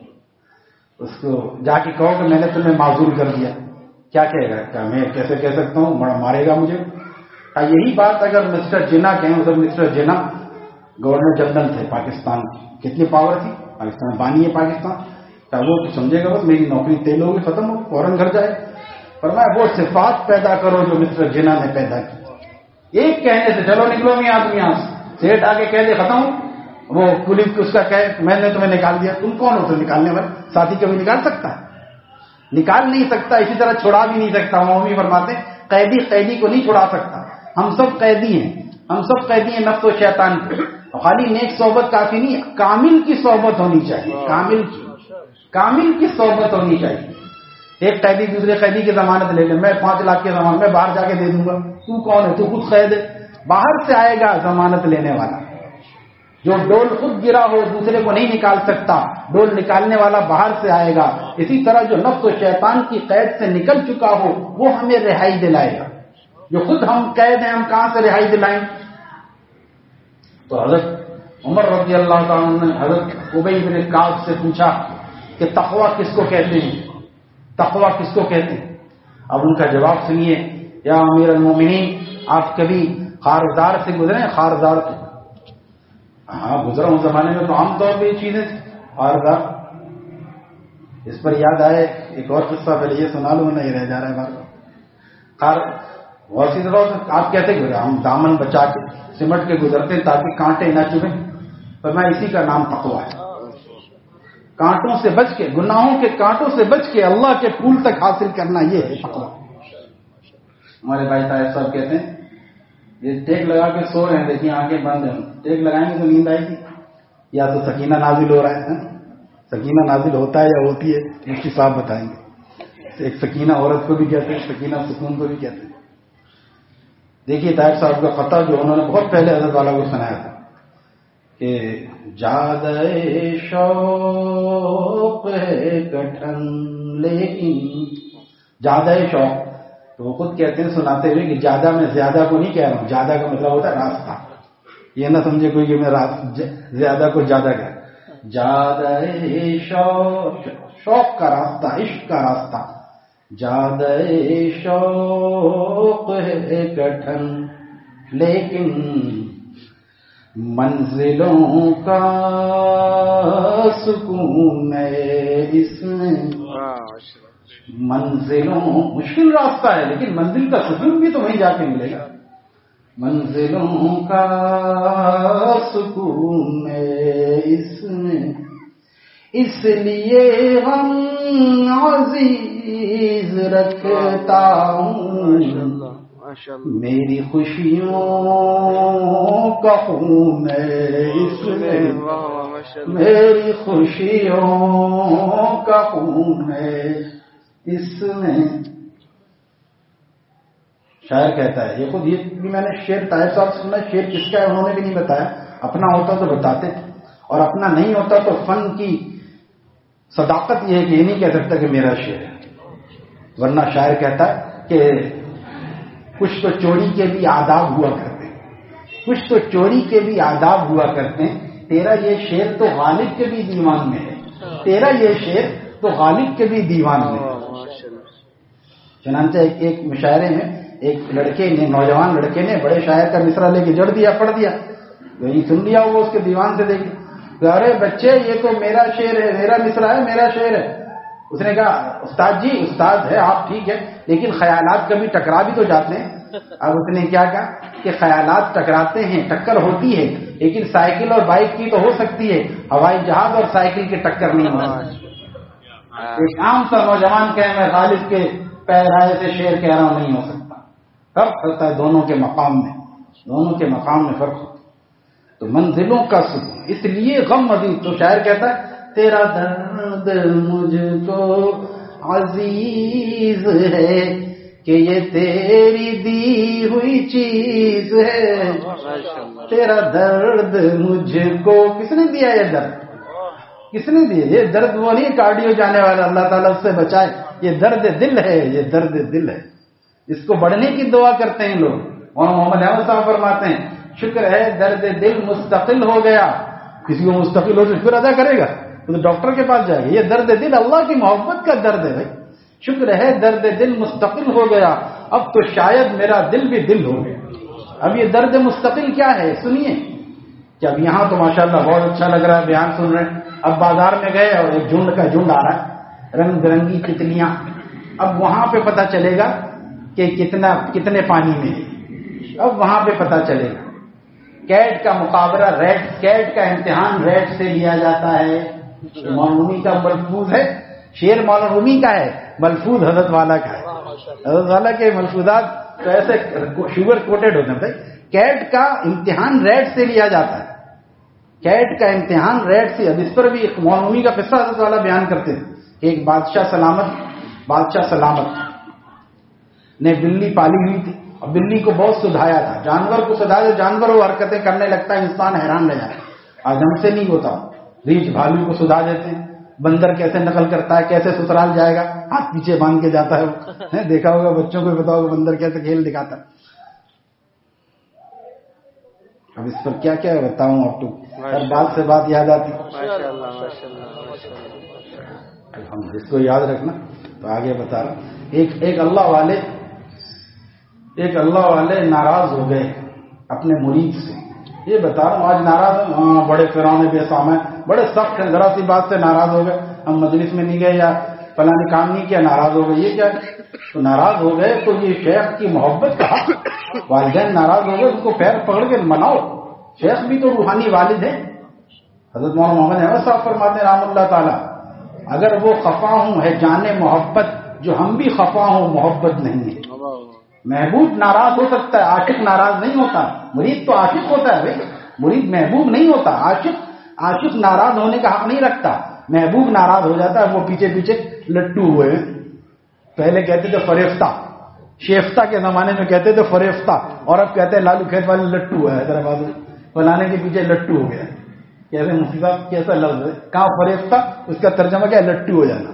اس کو جا کے کہو کہ میں نے تمہیں معذور کر دیا. کیا کہے گا؟ کہ میں کیسے کہہ سکتا ہوں، مارے گا مجھے. یہی بات اگر مسٹر جنا کہیں، ادھر مسٹر جنا گورنر جنرل تھے پاکستان کی، کتنی پاور تھی، پاکستان بانی ہے پاکستان کیا وہ سمجھے گا بس میری نوکری تیل ہوگی ختم ہو فوراً گھر جائے. فرمایا وہ صفات پیدا کرو جو مسٹر جنا نے پیدا کی. ایک کہنے سے چلو نکلو میاں آدمی یہاں سے سیٹ آ کے کہہ دے ختم ہو, وہ پولیس اس کا کہے میں نے تمہیں نکال دیا, تم کون ہو تو نکالنے والے؟ ساتھی کبھی نکال سکتا ہے؟ نکال نہیں سکتا. اسی طرح چھڑا بھی نہیں سکتا. مولوی فرماتے ہیں قیدی قیدی کو نہیں چھڑا سکتا. ہم سب قیدی ہیں, ہم سب قیدی ہیں نفس و شیطان کے. خالی نیک صحبت کافی نہیں, کامل کی صحبت ہونی چاہیے. کامل کی کامل کی صحبت ہونی چاہیے. ایک قیدی دوسرے قیدی کی ضمانت لے لے, میں پانچ لاکھ کی ضمانت میں باہر جا کے دے دوں گا, تو کون ہے؟ تو خود قید ہے. باہر سے آئے گا ضمانت لینے والا. جو ڈول خود گرا ہو دوسرے کو نہیں نکال سکتا, ڈول نکالنے والا باہر سے آئے گا. اسی طرح جو نفس و شیطان کی قید سے نکل چکا ہو وہ ہمیں رہائی دلائے گا. جو خود ہم قید ہیں ہم کہاں سے رہائی دلائیں؟ تو حضرت عمر رضی اللہ تعالیٰ نے حضرت ابی بن کعب سے پوچھا کہ تقویٰ کس کو کہتے ہیں, تقویٰ کس کو کہتے ہیں؟ اب ان کا جواب سنیے. یا امیر المومنین, آپ کبھی خارزار سے گزرے؟ خارزار سے ہاں گزرا ہوں زمانے میں, تو عام طور پہ یہ چیزیں خارزار. اس پر یاد آئے ایک اور قصہ, پہلے یہ سنا لوں, نہیں رہ جا رہا ہے بات. خار اسی طرح آپ کہتے گزرے, ہم دامن بچا کے سمٹ کے گزرتے تاکہ کانٹے نہ چبھیں. پر میں اسی کا نام تقویٰ ہے. کانٹوں سے بچ کے, گناہوں کے کانٹوں سے بچ کے اللہ کے پھول تک حاصل کرنا, یہ ہے تقویٰ. ہمارے بھائی صاحب صاحب کہتے ہیں یہ ٹیک لگا کے سو رہے ہیں, دیکھیے آنکھیں بند ہیں, ٹیک لگائیں گے تو نیند آئے گی. یا تو سکینہ نازل ہو رہا ہے, سکینہ نازل ہوتا ہے یا ہوتی ہے مفتی صاحب بتائیں گے. ایک سکینہ عورت کو بھی کہتے ہیں, سکینہ سکون کو بھی کہتے ہیں. دیکھیے طاہر صاحب کا خطہ جو انہوں نے بہت پہلے حضرت والا کو سنایا تھا کہ جادے شوق ہے کٹھن لیکن, جادہ شوق, تو وہ خود کہتے ہیں سناتے ہوئے کہ جادہ میں زیادہ کو نہیں کہہ رہا ہوں, جادہ کا مطلب ہوتا ہے راستہ. یہ نہ سمجھے کوئی کہ میں زیادہ کو جادہ کہہ, جادہ شوق, شوق کا راستہ, عشق کا راستہ. جادہ شوق ہے کٹھن لیکن منزلوں کا سکون ہے اس میں. منزلوں, مشکل راستہ ہے لیکن منزل کا سکون بھی تو وہیں جا کے ملے گا. منزلوں کا سکون ہے اس میں, اس لیے ہم عزیز رکھتا ہوں میری خوشیوں کا خون ہے اس میں, میری خوشیوں کا خون ہے اس میں. شاعر کہتا ہے, یہ خود یہ بھی میں نے شعر طاہر صاحب سے سنا, شعر کس کا ہے انہوں نے بھی نہیں بتایا. اپنا ہوتا تو بتاتے تھے, اور اپنا نہیں ہوتا تو فن کی صداقت یہ ہے کہ یہ نہیں کہہ سکتا کہ میرا شعر ہے. ورنہ شاعر کہتا ہے کہ کچھ تو چوری کے بھی آداب ہوا کرتے ہیں, کچھ تو چوری کے بھی آداب ہوا کرتے ہیں. تیرا یہ شعر تو غالب کے بھی دیوان میں ہے, تیرا یہ شعر تو غالب کے بھی دیوان میں ہے. چنانچہ ایک, ایک مشاعرے میں ایک لڑکے نے, نوجوان لڑکے نے بڑے شاعر کا مصرع لے کے جڑ دیا, پڑھ دیا, وہی سن لیا وہ اس کے دیوان سے دیکھ. ارے بچے یہ تو میرا شعر ہے, میرا مصرع ہے, میرا شعر ہے. اس نے کہا استاد جی استاد ہے آپ ٹھیک ہے, لیکن خیالات کبھی ٹکرا بھی تو جاتے ہیں. اب اس نے کیا کہا کہ خیالات ٹکراتے ہیں, ٹکر ہوتی ہے, لیکن سائیکل اور بائک کی تو ہو سکتی ہے, ہوائی جہاز اور سائیکل کی ٹکر نہیں ہوتی. ایک عام سا نوجوان کہ میں غالب کے پیرائے سے شعر کہہ رہا ہوں, نہیں ہو سکتا. فرق ہوتا ہے دونوں کے مقام میں, دونوں کے مقام میں فرق ہوتا ہے. تو منزلوں کا سکون, اس لیے غم مزید. تو شاعر کہتا ہے تیرا درد مجھ کو عزیز ہے کہ یہ تیری دی ہوئی چیز ہے. تیرا درد مجھ کو کس نے دیا, یہ درد کس نے دیا؟ یہ درد وہ نہیں کارڈیو جانے والا, اللہ تعالیٰ اس سے بچائے. یہ درد دل ہے, یہ درد دل ہے. اس کو بڑھنے کی دعا کرتے ہیں لوگ. اور محمد احمد صاحب فرماتے ہیں شکر ہے درد دل مستقل ہو گیا. کسی کو مستقل ہو تو شکر ادا کرے گا تو ڈاکٹر کے پاس جائے گا. یہ درد دل اللہ کی محبت کا درد ہے بھائی. شکر ہے درد دل مستقل ہو گیا, اب تو شاید میرا دل بھی دل ہو گیا. اب یہ درد مستقل کیا ہے سنیے. کہ اب یہاں تو ماشاءاللہ بہت اچھا لگ رہا ہے بیان سن رہے ہیں, اب بازار میں گئے اور ایک جھنڈ کا جھنڈ آ رہا ہے، رنگ برنگی تتلیاں. اب وہاں پہ پتہ چلے گا کہ کتنا کتنے پانی میں ہے، اب وہاں پہ پتہ چلے گا. کیٹ کا مقابلہ ریٹ کیٹ کا امتحان ریٹ سے لیا جاتا ہے. مولا کا ملفوظ ہے، شعر مولا رومی کا ہے، ملفوظ حضرت والا کا ہے. حضرت والا کے ملفوظات تو ایسے شوگر کوٹڈ ہوتے ہیں. بھائی کیٹ کا امتحان ریٹ سے لیا جاتا ہے، کیٹ کا امتحان ریٹ سے. اب اس پر بھی مولا رومی کا قصہ حضرت والا بیان کرتے ہیں. ایک بادشاہ سلامت بادشاہ سلامت نے بلی پالی ہوئی تھی اور بلی کو بہت سدھایا تھا. جانور کو سدھایا، جانور وہ حرکتیں کرنے لگتا ہے، انسان حیران رہ جاتا ہے. آج ہم سے نہیں ہوتا. ریچھ بھالو کو سدھا دیتے ہیں. بندر کیسے نقل کرتا ہے، کیسے سسرال جائے گا، ہاتھ پیچھے باندھ کے جاتا ہے. وہ دیکھا ہوگا، بچوں کو بتاؤ گا بندر کیسے کھیل دکھاتا ہے. اب اس پر کیا کیا بتاؤں آپ کو، ہر بات سے بات یاد آتی. ہم جس کو یاد رکھنا تو آگے بتا رہا. ایک ایک اللہ والے ایک اللہ والے ناراض ہو گئے اپنے مرید سے. یہ بتا رہا ہوں آج ناراض ہیں، ہاں بڑے فرعون بے سام ہیں، بڑے سخت ہیں، ذرا سی بات سے ناراض ہو گئے. ہم مجلس میں نہیں گئے یا فلاں کام نہیں کیا، ناراض ہو گئے. یہ کیا تو ناراض ہو گئے تو یہ شیخ کی محبت کا حق. والدین ناراض ہو گئے، ان کو پیر پکڑ کے مناؤ. شیخ بھی تو روحانی والد ہے. حضرت مولانا محمد احمد صاحب فرماتے ہیں رحم اللہ تعالی، اگر وہ خفا ہوں ہے جانے محبت جو ہم بھی خفا ہوں محبت نہیں ہے. محبوب ناراض ہو سکتا ہے، عاشق ناراض نہیں ہوتا. مرید تو عاشق ہوتا ہے بھائی، مرید محبوب نہیں ہوتا. عاشق عاشق ناراض ہونے کا حق نہیں رکھتا. محبوب ناراض ہو جاتا ہے. وہ پیچھے پیچھے لٹو ہوئے ہیں. پہلے کہتے تھے فریفتہ، شیفتہ کے زمانے میں کہتے تھے فریفتہ، اور اب کہتے ہیں لالو کھیت والے لٹو ہے حیدرآباد میں، فلانے کے پیچھے لٹو ہو گیا. کیسے مفتی صاحب کیسا لفظ ہے، کہاں فریفتہ، اس کا ترجمہ کیا، لٹو ہو جانا.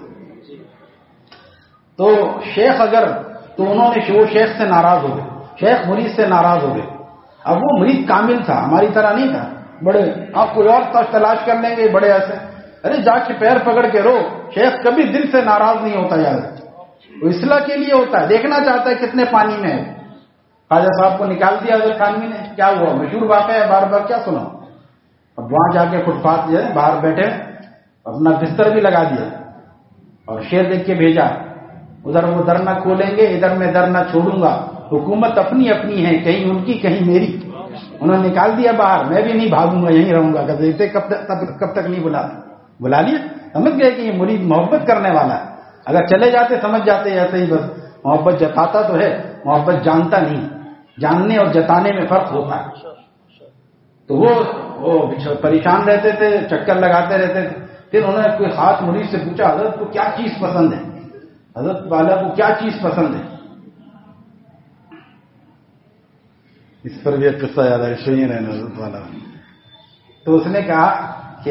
تو شیخ اگر تو انہوں نے وہ شیخ سے ناراض ہو گئے، شیخ مرید سے ناراض ہو گئے. اب وہ مرید کامل تھا، ہماری طرح نہیں تھا. بڑے آپ کوئی اور تلاش کر لیں گے بڑے ایسے. ارے جا کے پیر پکڑ کے رو. شیخ کبھی دل سے ناراض نہیں ہوتا. یاد وہ اصلاح کے لیے ہوتا ہے، دیکھنا چاہتا ہے کتنے پانی میں ہے. خواجہ صاحب کو نکال دیا حضرت خانوی نے، کیا ہوا، مشہور واقعہ ہے، بار بار کیا سنا. اب وہاں جا کے فٹ پاتھ جو ہے باہر بیٹھے اپنا بستر بھی لگا دیا اور شیر دیکھ کے بھیجا، ادھر وہ در نہ کھولیں گے، ادھر میں در نہ چھوڑوں گا، حکومت اپنی اپنی ہے، کہیں ان کی کہیں میری. انہوں نے نکال دیا باہر، میں بھی نہیں بھاگوں گا، یہیں رہوں گا. کہتے کب تک کب تک نہیں بلا بلا لیا. سمجھ گئے کہ یہ مرید محبت کرنے والا ہے. اگر چلے جاتے سمجھ جاتے ایسے ہی بس محبت جتاتا تو ہے، محبت جانتا نہیں. جاننے اور جتانے میں فرق ہوتا ہے. تو وہ وہ پریشان رہتے تھے، چکر لگاتے رہتے تھے. پھر انہوں نے کوئی خاص مرید سے پوچھا حضرت کو کیا چیز پسند ہے، حضرت والا کو کیا چیز پسند ہے. اس پر بھی ایک قصہ یاد ہے، شہین ہے حضرت والا. تو اس نے کہا کہ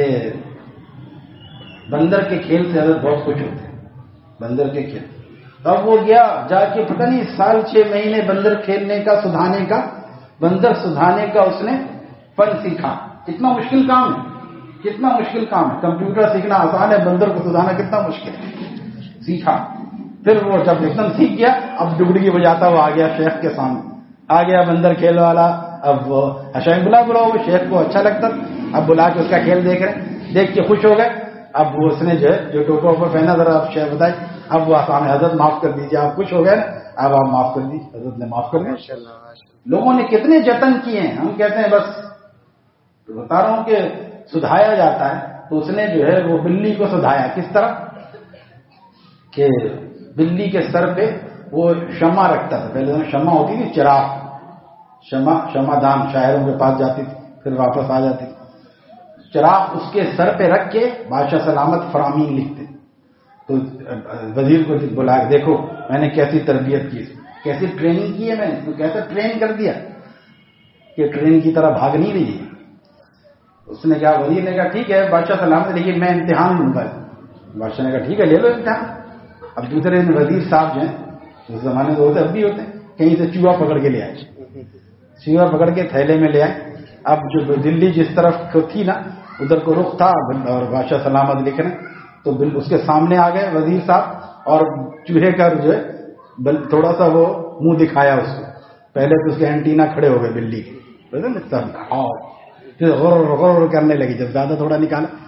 بندر کے کھیل سے حضرت بہت خوش ہوتے ہیں، بندر کے کھیل. اب وہ گیا جا کے پتہ نہیں سال چھ مہینے بندر کھیلنے کا، سدھانے کا، بندر سدھانے کا اس نے فن سیکھا. کتنا مشکل کام ہے، کتنا مشکل کام ہے. کمپیوٹر سیکھنا آسان ہے، بندر کو سدھانا کتنا مشکل ہے. سیکھا. پھر وہ جب ایک دم سیکھ گیا، اب ڈگڈگی بجاتا وہ آ گیا شیخ کے سامنے. آ گیا بندر کھیل والا. اب وہ اشائیں بلا بلا وہ شیخ کو اچھا لگتا، اب بلا کے اس کا کھیل دیکھ رہے، دیکھ کے خوش ہو گئے. اب وہ اس نے جو ہے جو ٹوپا اوپر پہنا ذرا آپ شیخ بتائے. اب وہ آسان ہے، حضرت معاف کر دیجیے، آپ خوش ہو گئے نا، اب آپ معاف کر دیجیے. حضرت نے معاف کر دیا. لوگوں نے کتنے جتن کیے ہیں. ہم کہتے ہیں بس بتا رہا ہوں کہ سدھایا جاتا ہے. تو اس نے جو ہے وہ بلی کو سدھایا. کس طرح کہ بلی کے سر پہ وہ شمع رکھتا تھا. پہلے شمع ہوتی تھی، چراغ، شمع شمع دان شاعروں کے پاس جاتی تھی پھر واپس آ جاتی تھی. چراغ اس کے سر پہ رکھ کے بادشاہ سلامت فرامین لکھتے. تو وزیر کو بلا کے دیکھو میں نے کیسی تربیت کی، کیسی ٹریننگ کی ہے، میں نے کیسا ٹرین کر دیا کہ ٹرین کی طرح بھاگ نہیں رہی ہے. اس نے کہا، وزیر نے کہا ٹھیک ہے بادشاہ سلامت، لیکن میں امتحان لوں گا. بادشاہ نے کہا ٹھیک ہے لے لو امتحان. اب دوسرے وزیر صاحب جو ہیں اس زمانے میں ہوتے اب بھی ہوتے ہیں، کہیں سے چوہا پکڑ کے لے آئے، چوہا پکڑ کے تھیلے میں لے آئے. اب جو دلی جس طرف تھی نا ادھر کو رخ تھا اور بادشاہ سلامت لکھ رہے، تو اس کے سامنے آ گئے وزیر صاحب اور چوہے کا جو ہے تھوڑا سا وہ منہ دکھایا اس کو. پہلے تو اس کے اینٹینا کھڑے ہو گئے بلی کے، پھر غور غور کرنے لگی. جب زیادہ تھوڑا نکالا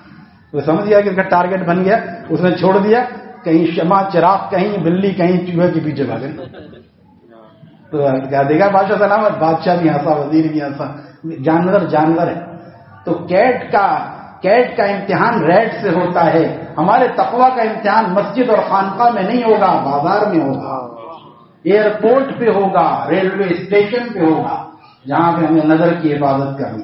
وہ سمجھ گیا کہ اس کا ٹارگیٹ بن گیا, اس نے چھوڑ دیا, کہیں شمع چراغ, کہیں بلی, کہیں چوہے کے پیچھے بھاگے. تو کیا دیکھا بادشاہ سلامت, بادشاہ بھی ہنسا, وزیر بھی ہنسا, جانور جانور ہے. تو کیٹ کا کیٹ کا امتحان ریٹ سے ہوتا ہے, ہمارے تقویٰ کا امتحان مسجد اور خانقاہ میں نہیں ہوگا, بازار میں ہوگا, ایئرپورٹ پہ ہوگا, ریلوے اسٹیشن پہ ہوگا, جہاں پہ ہمیں نظر کی حفاظت کرنی.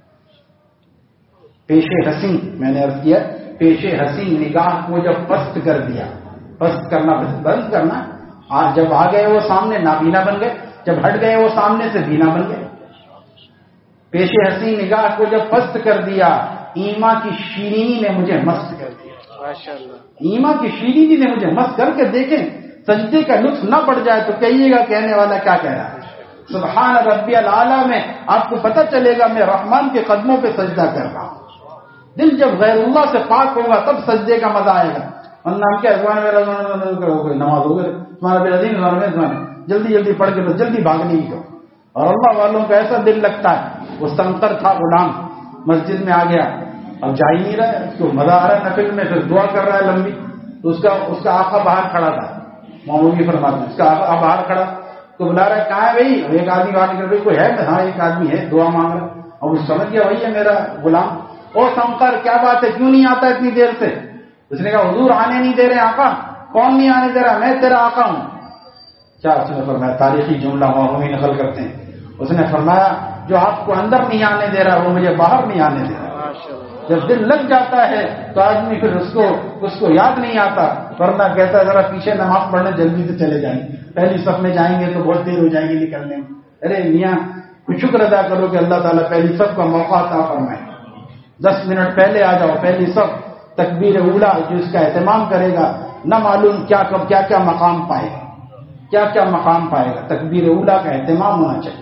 پیش حسین, میں نے عرض کیا, پیش حسین نگاہ کو جب پست کر دیا, پست کرنا بند کرنا, جب آ گئے وہ سامنے نابینا بن گئے, جب ہٹ گئے وہ سامنے سے بینا بن گئے. پیش حسین نگاہ کو جب پست کر دیا, ایما کی شیرینی نے مجھے مست کر دیا. ماشاءاللہ, ایما کی شیرینی نے مجھے مست کر کے دیکھیں, سجدے کا لطف نہ پڑ جائے تو کہیے گا کہنے والا کیا کہہ رہا ہے. سبحان ربی الاعلیٰ میں آپ کو پتہ چلے گا میں رحمان کے قدموں پہ سجدہ کر رہا ہوں. دل جب غیر اللہ سے پاک ہوگا تب سجدے کا مزہ آئے گا. ورنہ ہم کیا نماز ہو گئی, تمہارا بے عظیم, جلدی جلدی پڑھ کے بس جلدی بھاگنے کی. اور اللہ والوں کا ایسا دل لگتا ہے. وہ سنکر تھا غلام, مسجد میں آ گیا, اب جا ہی نہیں رہا ہے, اس کو مزہ آ رہا ہے نفل میں, پھر دعا کر رہا ہے لمبی. تو اس کا اس کا آقا باہر کھڑا تھا, مولوی فرماتے ہیں, اس کا آقا باہر کھڑا تو بلا رہا ہے, کہاں ہے بھائی؟ ایک آدمی بات کر رہے, کوئی ہے؟ ہاں ایک آدمی ہے, دعا مانگ رہا. اور وہ سمجھ گیا وہی ہے میرا غلام. او سنکر, کیا بات ہے, کیوں نہیں آتا اتنی دیر سے؟ اس نے کہا حضور آنے نہیں دے رہے آقا. کون نہیں آنے دے رہا؟ میں تیرا آقا ہوں. کیا اس نے فرمایا, تاریخی جملہ ہم نقل کرتے ہیں, اس نے فرمایا جو آپ کو اندر نہیں آنے دے رہا وہ مجھے باہر نہیں آنے دے رہا. جب دل لگ جاتا ہے تو آدمی پھر اس کو اس کو یاد نہیں آتا, ورنہ کہتا ہے ذرا پیچھے نماز پڑھنے جلدی سے چلے جائیں, پہلی صف میں جائیں گے تو بہت دیر ہو جائے گی نکلنے میں. ارے میاں کچھ شکر ادا کرو کہ اللہ تعالیٰ پہلی صف کا موقع عطا فرمائے. دس منٹ پہلے آ جاؤ, پہلی صف, تکبیر اولا جو اس کا اہتمام کرے گا نہ معلوم کیا کب کیا کیا مقام پائے گا, کیا کیا مقام پائے گا. تکبیر اولا کا اہتمام ہونا چاہیے.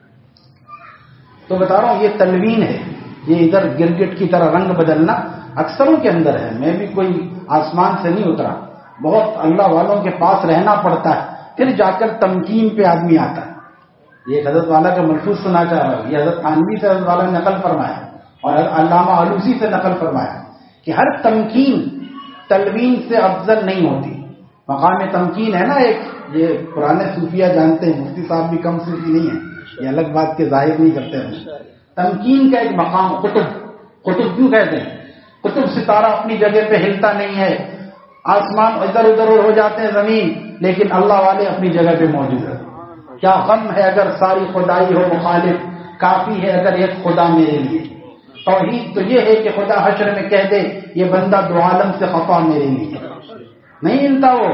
تو بتا رہا ہوں یہ تلوین ہے, یہ ادھر گرگٹ کی طرح رنگ بدلنا اکثروں کے اندر ہے. میں بھی کوئی آسمان سے نہیں اترا, بہت اللہ والوں کے پاس رہنا پڑتا ہے, پھر جا کر تمکین پہ آدمی آتا ہے. یہ حضرت والا کا ملفوظ سنا چاہ رہا ہوں, یہ حضرت خانوی سے حضرت والا نے نقل فرمایا اور علامہ آلوسی سے نقل فرمایا کہ ہر تمکین تلوین سے افضل نہیں ہوتی. مقام تمکین ہے نا ایک, یہ پرانے صوفیہ جانتے ہیں, مفتی صاحب بھی کم صوفی نہیں ہیں, یہ الگ بات کے ظاہر نہیں کرتے ہیں. تمکین کا ایک مقام, قطب, قطب کیوں کہتے ہیں؟ قطب ستارہ اپنی جگہ پہ ہلتا نہیں ہے, آسمان ادھر ادھر ہو جاتے ہیں زمین, لیکن اللہ والے اپنی جگہ پہ موجود ہیں. کیا غم ہے اگر ساری خدائی ہو مخالف, کافی ہے اگر ایک خدا میرے لیے. توحید تو یہ ہے کہ خدا حشر میں کہہ دے یہ بندہ دو عالم سے خفا میرے لیے, نہیں ہلتا وہ.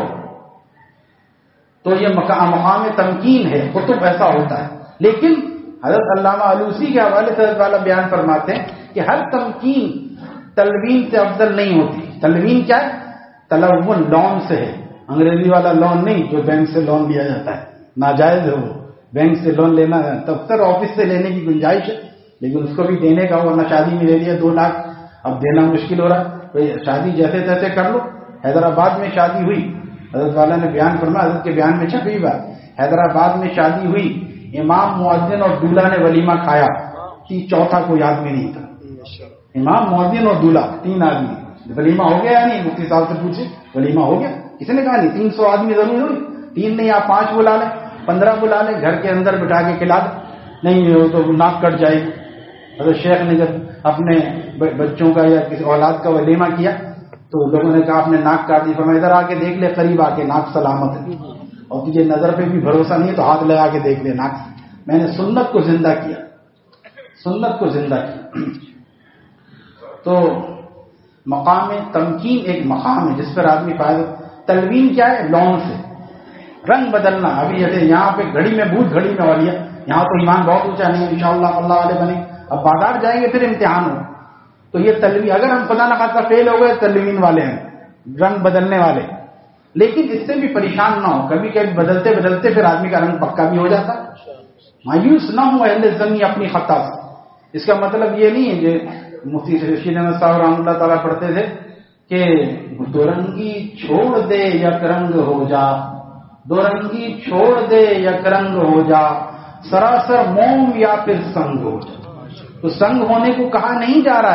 تو یہ مقام تمکین ہے, قطب ایسا ہوتا ہے. لیکن حضرت علامہ آلوسی کے حوالے سے حضرت والا بیان فرماتے ہیں کہ ہر تمکین تلوین سے افضل نہیں ہوتی. تلوین کیا ہے؟ تلون لون سے ہے, انگریزی والا لون نہیں جو بینک سے لون لیا جاتا ہے, ناجائز ہے وہ. بینک سے لون لینا دفتر آفس سے لینے کی گنجائش ہے, لیکن اس کو بھی دینے کا, ورنہ شادی میں لے لیا دو لاکھ, اب دینا مشکل ہو رہا ہے. شادی جیسے تیسے کر لو. حیدرآباد میں شادی ہوئی, حضرت والا نے بیان فرمایا, حضرت کے بیان میں چھپی بات, حیدرآباد میں شادی ہوئی, امام مؤذن اور دولہا نے ولیمہ کھایا, تین چوتھا کوئی آدمی نہیں تھا. امام مؤذن اور دولہا تین آدمی, ولیمہ ہو گیا یا نہیں؟ مفتی صاحب سے پوچھے ولیمہ ہو گیا؟ کسی نے کہا نہیں. تین سو آدمی ضرور ہوئی, تین نہیں آپ پانچ بلا لیں, پندرہ بلا لیں, گھر کے اندر بٹھا کے کھلا دیں. نہیں وہ تو ناک کٹ جائے گی. حضرت شیخ نے جب اپنے بچوں کا یا کسی اولاد کا ولیمہ کیا تو لوگوں نے کہا آپ نے ناک کاٹ دی. فرمایا ادھر آ کے دیکھ لے, قریب آ کے, ناک سلامت ہے. اور تجھے نظر پہ بھی بھروسہ نہیں ہے تو ہاتھ لگا کے دیکھ لے ناک. میں نے سنت کو زندہ کیا, سنت کو زندہ کیا. تو مقام تمکین ایک مقام ہے جس پر آدمی فائدہ. تلوین کیا ہے؟ لون سے رنگ بدلنا. ابھی جیسے یہاں پہ گھڑی میں بھوت گھڑی میں والی ہے, یہاں تو ایمان بہت اونچا نہیں ہے, انشاءاللہ اللہ والے بنے. اب بازار جائیں گے پھر امتحان ہو, تو یہ تلوین, اگر ہم خدا نخواستہ فیل ہو گئے, تلوین والے ہیں, رنگ بدلنے والے. لیکن اس سے بھی پریشان نہ ہو, کبھی کبھی بدلتے بدلتے پھر آدمی کا رنگ پکا بھی ہو جاتا. مایوس نہ ہو اہل زمین اپنی خطا سے. اس کا مطلب یہ نہیں ہے کہ مفتی رشید احمد صاحب رحمۃ اللہ تعالیٰ پڑھتے تھے کہ دو رنگی چھوڑ دے یک رنگ ہو جا, دو رنگی چھوڑ دے یک رنگ ہو جا, سراسر موم یا پھر سنگ ہو جا. تو سنگ ہونے کو کہا نہیں جا رہا ہے,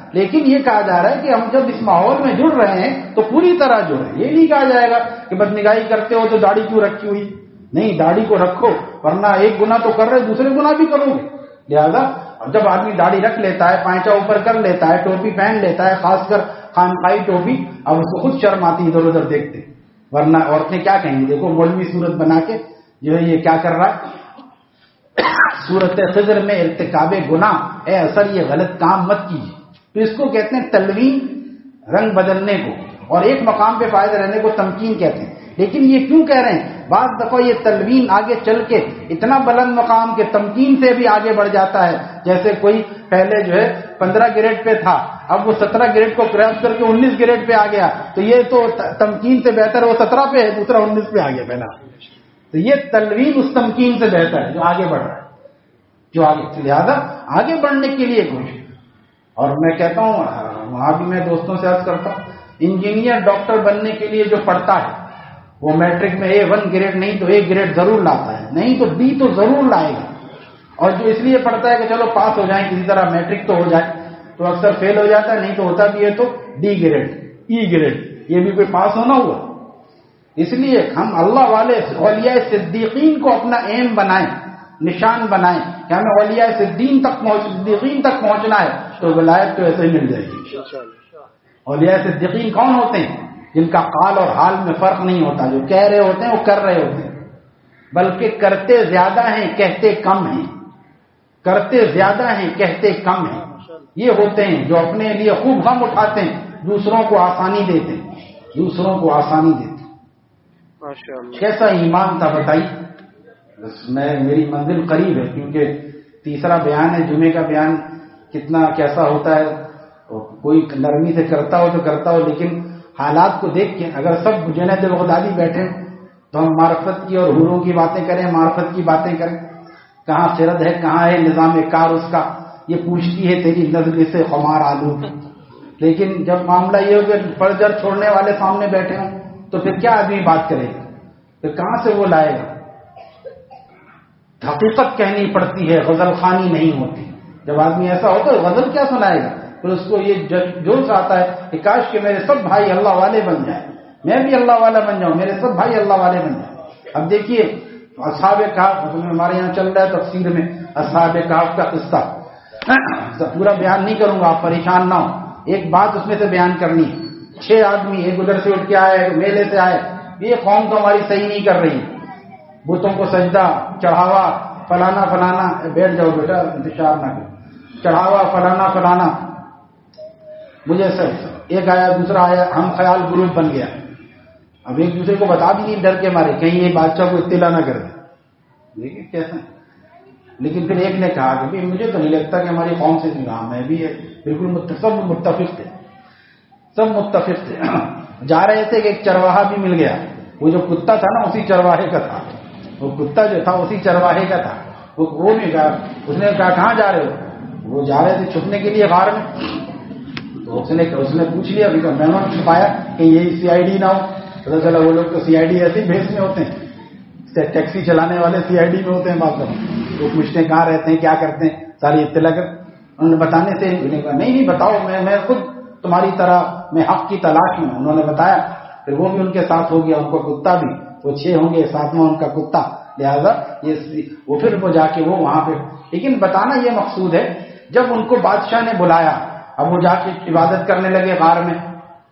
لیکن یہ کہا جا رہا ہے کہ ہم جب اس ماحول میں جڑ رہے ہیں تو پوری طرح جڑے. یہ نہیں کہا جائے گا کہ بدنگاہی کرتے ہو تو داڑھی کیوں رکھی ہوئی. نہیں, داڑھی کو رکھو, ورنہ ایک گناہ تو کر رہے دوسرے گناہ بھی کرو گے. لہذا جب آدمی داڑھی رکھ لیتا ہے, پائچا اوپر کر لیتا ہے, ٹوپی پہن لیتا ہے, خاص کر خانقاہی ٹوپی, اب اس کو خود شرم آتی ادھر ادھر دیکھتے, ورنہ عورتیں کیا کہیں گی, دیکھو مولوی صورت بنا کے جو ہے یہ کیا کر رہا ہے. صورت خضر میں ارتکاب گناہ, اے اثر یہ غلط کام مت کیجیے. تو اس کو کہتے ہیں تلوین, رنگ بدلنے کو, اور ایک مقام پہ فائدہ رہنے کو تمکین کہتے ہیں. لیکن یہ کیوں کہہ رہے ہیں, بعض دفعہ یہ تلوین آگے چل کے اتنا بلند مقام کے تمکین سے بھی آگے بڑھ جاتا ہے. جیسے کوئی پہلے جو ہے پندرہ گریڈ پہ تھا, اب وہ سترہ گریڈ کو کراس کر کے انیس گریڈ پہ آ گیا, تو یہ تو تمکین سے بہتر وہ سترہ پہ ہے, دوسرا انیس پہ آ گیا پہلا. تو یہ تلوین اس تمکین سے بہتر ہے جو آگے بڑھ رہا ہے, جو آگے. لہٰذا آگے بڑھنے کے لیے کوشش. اور میں کہتا ہوں, وہاں بھی میں دوستوں سے عرض کرتا ہوں, انجینئر ڈاکٹر بننے کے لیے جو پڑھتا ہے وہ میٹرک میں اے ون گریڈ نہیں تو ایک گریڈ ضرور لاتا ہے, نہیں تو ڈی تو ضرور لائے گا. اور جو اس لیے پڑھتا ہے کہ چلو پاس ہو جائیں کسی طرح, میٹرک تو ہو جائے, تو اکثر فیل ہو جاتا ہے, نہیں تو ہوتا بھی ہے تو ڈی گریڈ, ای گریڈ, یہ بھی کوئی پاس ہونا ہوا. اس لیے ہم اللہ والے اولیاء صدیقین کو اپنا ایم بنائیں, نشان بنائیں کہ ہمیں اولیاء صدیقین تک پہنچ صدیقین تک پہنچنا ہے, تو ولایت تو ایسے ہی مل جائے گی. اولیاء صدیقین کون ہوتے ہیں؟ جن کا قال اور حال میں فرق نہیں ہوتا, جو کہہ رہے ہوتے ہیں وہ کر رہے ہوتے ہیں, بلکہ کرتے زیادہ ہیں کہتے کم ہیں, کرتے زیادہ ہیں کہتے کم ہیں. یہ ہوتے ہیں جو اپنے لیے خوب غم اٹھاتے ہیں, دوسروں کو آسانی دیتے ہیں, دوسروں کو آسانی دیتے ہیں. کیسا ایمان تھا بتائی. میں میری منزل قریب ہے, کیونکہ تیسرا بیان ہے, جمعے کا بیان کتنا کیسا ہوتا ہے, کوئی نرمی سے کرتا ہو تو کرتا ہو, لیکن حالات کو دیکھ کے اگر سب جنید بغدادی بیٹھے تو ہم معرفت کی اور حوروں کی باتیں کریں, معرفت کی باتیں کریں. کہاں خرد ہے, کہاں ہے نظام کار اس کا, یہ پوچھتی ہے تیری نظر سے خمار آلو. لیکن جب معاملہ یہ ہو کہ فرجر چھوڑنے والے سامنے بیٹھے ہوں تو پھر کیا آدمی بات کرے گا, پھر کہاں سے وہ لائے گا. حقیقت کہنی پڑتی ہے, غزل خوانی نہیں ہوتی. جب آدمی ایسا ہوتا ہے غزل کیا سنائے گا, پھر اس کو یہ جوش آتا ہے کہ کاش کہ میرے سب بھائی اللہ والے بن جائیں, میں بھی اللہ والا بن جاؤں, میرے سب بھائی اللہ والے بن جائیں. اب دیکھیے اصحاب کہف, ہمارے یہاں چل رہا ہے تفسیر میں اصحاب کہف کا قصہ, پورا بیان نہیں کروں گا, آپ پریشان نہ ہو, ایک بات اس میں سے بیان کرنی ہے. چھ آدمی ایک ادھر سے اٹھ کے آئے, میلے سے آئے, یہ قوم تو ہماری صحیح نہیں کر رہی, بتوں کو سجدہ چڑھاوا فلانا فلانا, بیٹھ جاؤ بیٹا انتشار نہ کرو, چڑھاوا فلانا فلانا. مجھے سر ایک آیا, دوسرا آیا, ہم خیال گروپ بن گیا. اب ایک دوسرے کو بتا بھی نہیں ڈر کے مارے کہیں یہ بادشاہ کو اطلاع نہ کر دے. دیکھیے کیسا. لیکن پھر ایک نے کہا کہ مجھے تو نہیں لگتا کہ ہماری قوم سے نظام ہے بھی ہے, بالکل سب متفق تھے, سب متفق تھے. جا رہے تھے کہ ایک چرواہا بھی مل گیا, وہ جو کتا تھا نا اسی چرواہے کا تھا, وہ کتا جو تھا اسی چرواہے کا تھا. وہ نہیں کہا, اس نے کہا کہاں جا رہے ہو, وہ جا رہے تھے چھپنے کے لیے غار میں. تو اس نے اس نے پوچھ لیا, میں نے چھپایا کہ یہی سی آئی ڈی نہ ہو. پتا چلا وہ لوگ تو سی آئی ڈی ایسے ہی بھیس میں ہوتے ہیں, ٹیکسی چلانے والے سی آئی ڈی میں ہوتے ہیں. بات کرو وہ پوچھتے ہیں کہاں رہتے ہیں, کیا کرتے ہیں, ساری اطلاع کر. انہوں نے بتانے سے نہیں نہیں بتاؤ, میں میں خود تمہاری طرح میں حق کی تلاش میں. انہوں نے بتایا, پھر وہ بھی ان کے ساتھ ہو گیا, ان کو کتا بھی, وہ چھ ہوں گے, ساتواں ان کا کتا. لہذا یہ وہ پھر وہ جا کے وہ وہاں پہ. لیکن بتانا یہ مقصود ہے, جب ان کو بادشاہ نے بلایا, اب وہ جا کے عبادت کرنے لگے غار میں.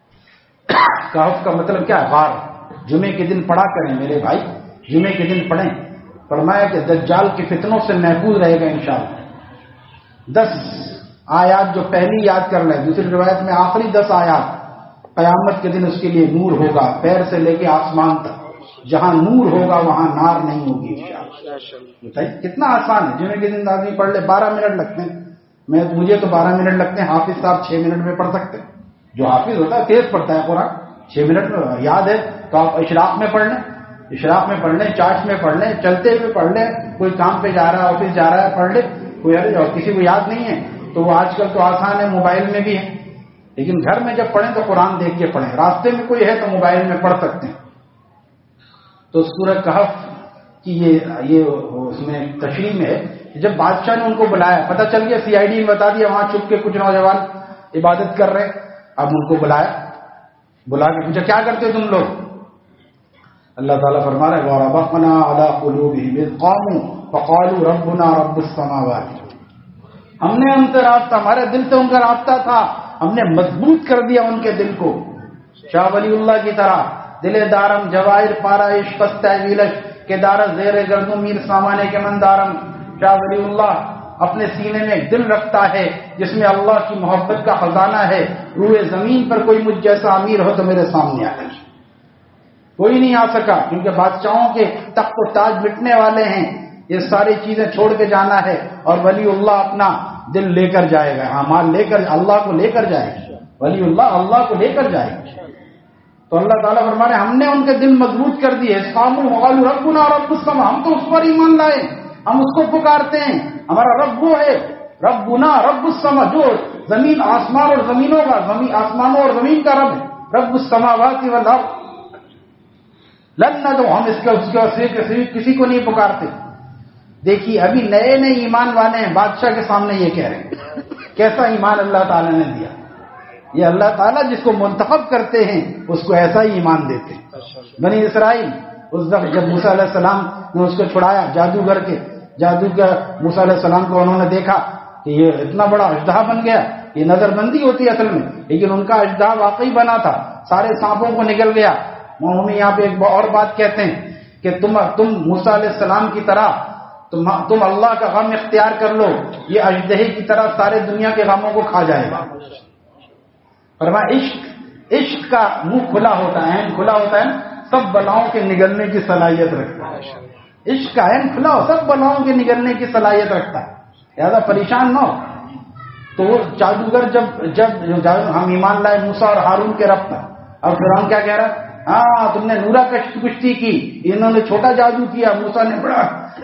کہف کا مطلب کیا ہے, غار. جمعے کے دن پڑھا کریں میرے بھائی, جمعے کے دن پڑھیں. فرمایا کہ دجال کے فتنوں سے محفوظ رہے گا انشاءاللہ. دس آیات جو پہلی یاد کر لیں, دوسری روایت میں آخری دس آیات. قیامت کے دن اس کے لیے نور ہوگا, پیر سے لے کے آسمان تک. جہاں نور ہوگا وہاں نار نہیں ہوگی انشاءاللہ. بتائیے کتنا آسان ہے. جمعے کے دن آدمی پڑھ لے, بارہ منٹ لگتے ہیں. میں مجھے تو بارہ منٹ لگتے ہیں, حافظ صاحب چھ منٹ میں پڑھ سکتے ہیں. جو حافظ ہوتا ہے تیز پڑھتا ہے قرآن, چھ منٹ میں یاد ہے. تو آپ اشراق میں پڑھ لیں, اشراق میں پڑھ لیں, چارٹ میں پڑھ لیں, چلتے ہوئے پڑھ لیں, کوئی کام پہ جا رہا ہے, آفس جا رہا ہے, پڑھ لے. کوئی اور کسی کو یاد نہیں ہے تو وہ آج کل تو آسان ہے, موبائل میں بھی ہے. لیکن گھر میں جب پڑھیں تو قرآن دیکھ کے پڑھیں. راستے میں کوئی ہے تو موبائل میں پڑھ سکتے ہیں. تو سورہ کہف کی یہ یہ اس میں تشریح میں ہے. جب بادشاہ نے ان کو بلایا, پتہ چل گیا, سی آئی ڈی نے بتا دیا, وہاں چھپ کے کچھ نوجوان عبادت کر رہے. اب ان کو بلایا, بلا کے پوچھا کیا کرتے ہو تم لوگ؟ اللہ تعالیٰ فرما رہے وَرَبَطْنَا عَلَىٰ قُلُوبِهِمْ إِذْ قَامُوا فَقَالُوا رَبُّنَا رَبُّ السَّمَاوَاتِ. ہم نے ان سے رابطہ, ہمارے دل سے ان کا رابطہ تھا, ہم نے مضبوط کر دیا ان کے دل کو. شاہ ولی اللہ کی طرح دل دارم جواہر پارا عشق تحویلش کے دار زیر گردوں میر سامانے کے مندارم. شاہ ولی اللہ اپنے سینے میں ایک دل رکھتا ہے جس میں اللہ کی محبت کا خزانہ ہے. روئے زمین پر کوئی مجھ جیسا امیر ہو تو میرے سامنے آ جائے. کوئی نہیں آ سکا کیونکہ بادشاہوں کے تخت و تاج مٹنے والے ہیں, یہ ساری چیزیں چھوڑ کے جانا ہے اور ولی اللہ اپنا دل لے کر جائے گا. ہاں مال لے کر اللہ کو لے کر جائے گا, ولی اللہ اللہ کو لے کر جائے گا. تو اللہ تعالیٰ فرما رہے ہم نے ان کے دل مضبوط کر دیے. قاموا وقالوا ربنا رب السماء, ہم تو اس پر ایمان لائے, ہم اس کو پکارتے ہیں, ہمارا رب وہ ہے ربنا رب السماء جو زمین آسمان اور زمینوں کا زمین آسمانوں اور زمین کا رب ہے. رب السماوات والارض لن ندعو, ہم اس کے اس کے کسی کو نہیں پکارتے. دیکھیے ابھی نئے نئے ایمان والے ہیں, بادشاہ کے سامنے یہ کہہ رہے ہیں. کیسا ایمان اللہ تعالیٰ نے دیا. یہ اللہ تعالیٰ جس کو منتخب کرتے ہیں اس کو ایسا ہی ایمان دیتے ہیں. بنی اسرائیل اس وقت جب موسیٰ علیہ السلام نے اس کو چھڑایا جادوگر کے, جادوگر موسیٰ علیہ السلام کو انہوں نے دیکھا کہ یہ اتنا بڑا اژدہا بن گیا. یہ نظر بندی ہوتی ہے اصل میں, لیکن ان کا اژدہا واقعی بنا تھا, سارے سانپوں کو نگل گیا. انہوں نے یہاں پہ ایک اور بات کہتے ہیں کہ تم تم موسیٰ علیہ السلام کی طرح تم تم اللہ کا غم اختیار کر لو, یہ اژدہے کی طرح سارے دنیا کے غموں کو کھا جائے گا. فرمایا عشق عشق کا منہ کھلا ہوتا ہے, عین کھلا ہوتا ہے, سب بلاؤں کے نگلنے کی صلاحیت رکھتا ہے. عشق کا عین کھلا ہو, سب بلاؤں کے نگلنے کی صلاحیت رکھتا ہے. زیادہ پریشان نہ ہو. تو وہ جادوگر جب جب ہم ایمان لائے موسیٰ اور ہارون کے رب پر, اب فرعون کیا کہہ رہا ہے, ہاں تم نے نورا کشتی کی, انہوں نے چھوٹا جادو کیا, موسیٰ نے بڑا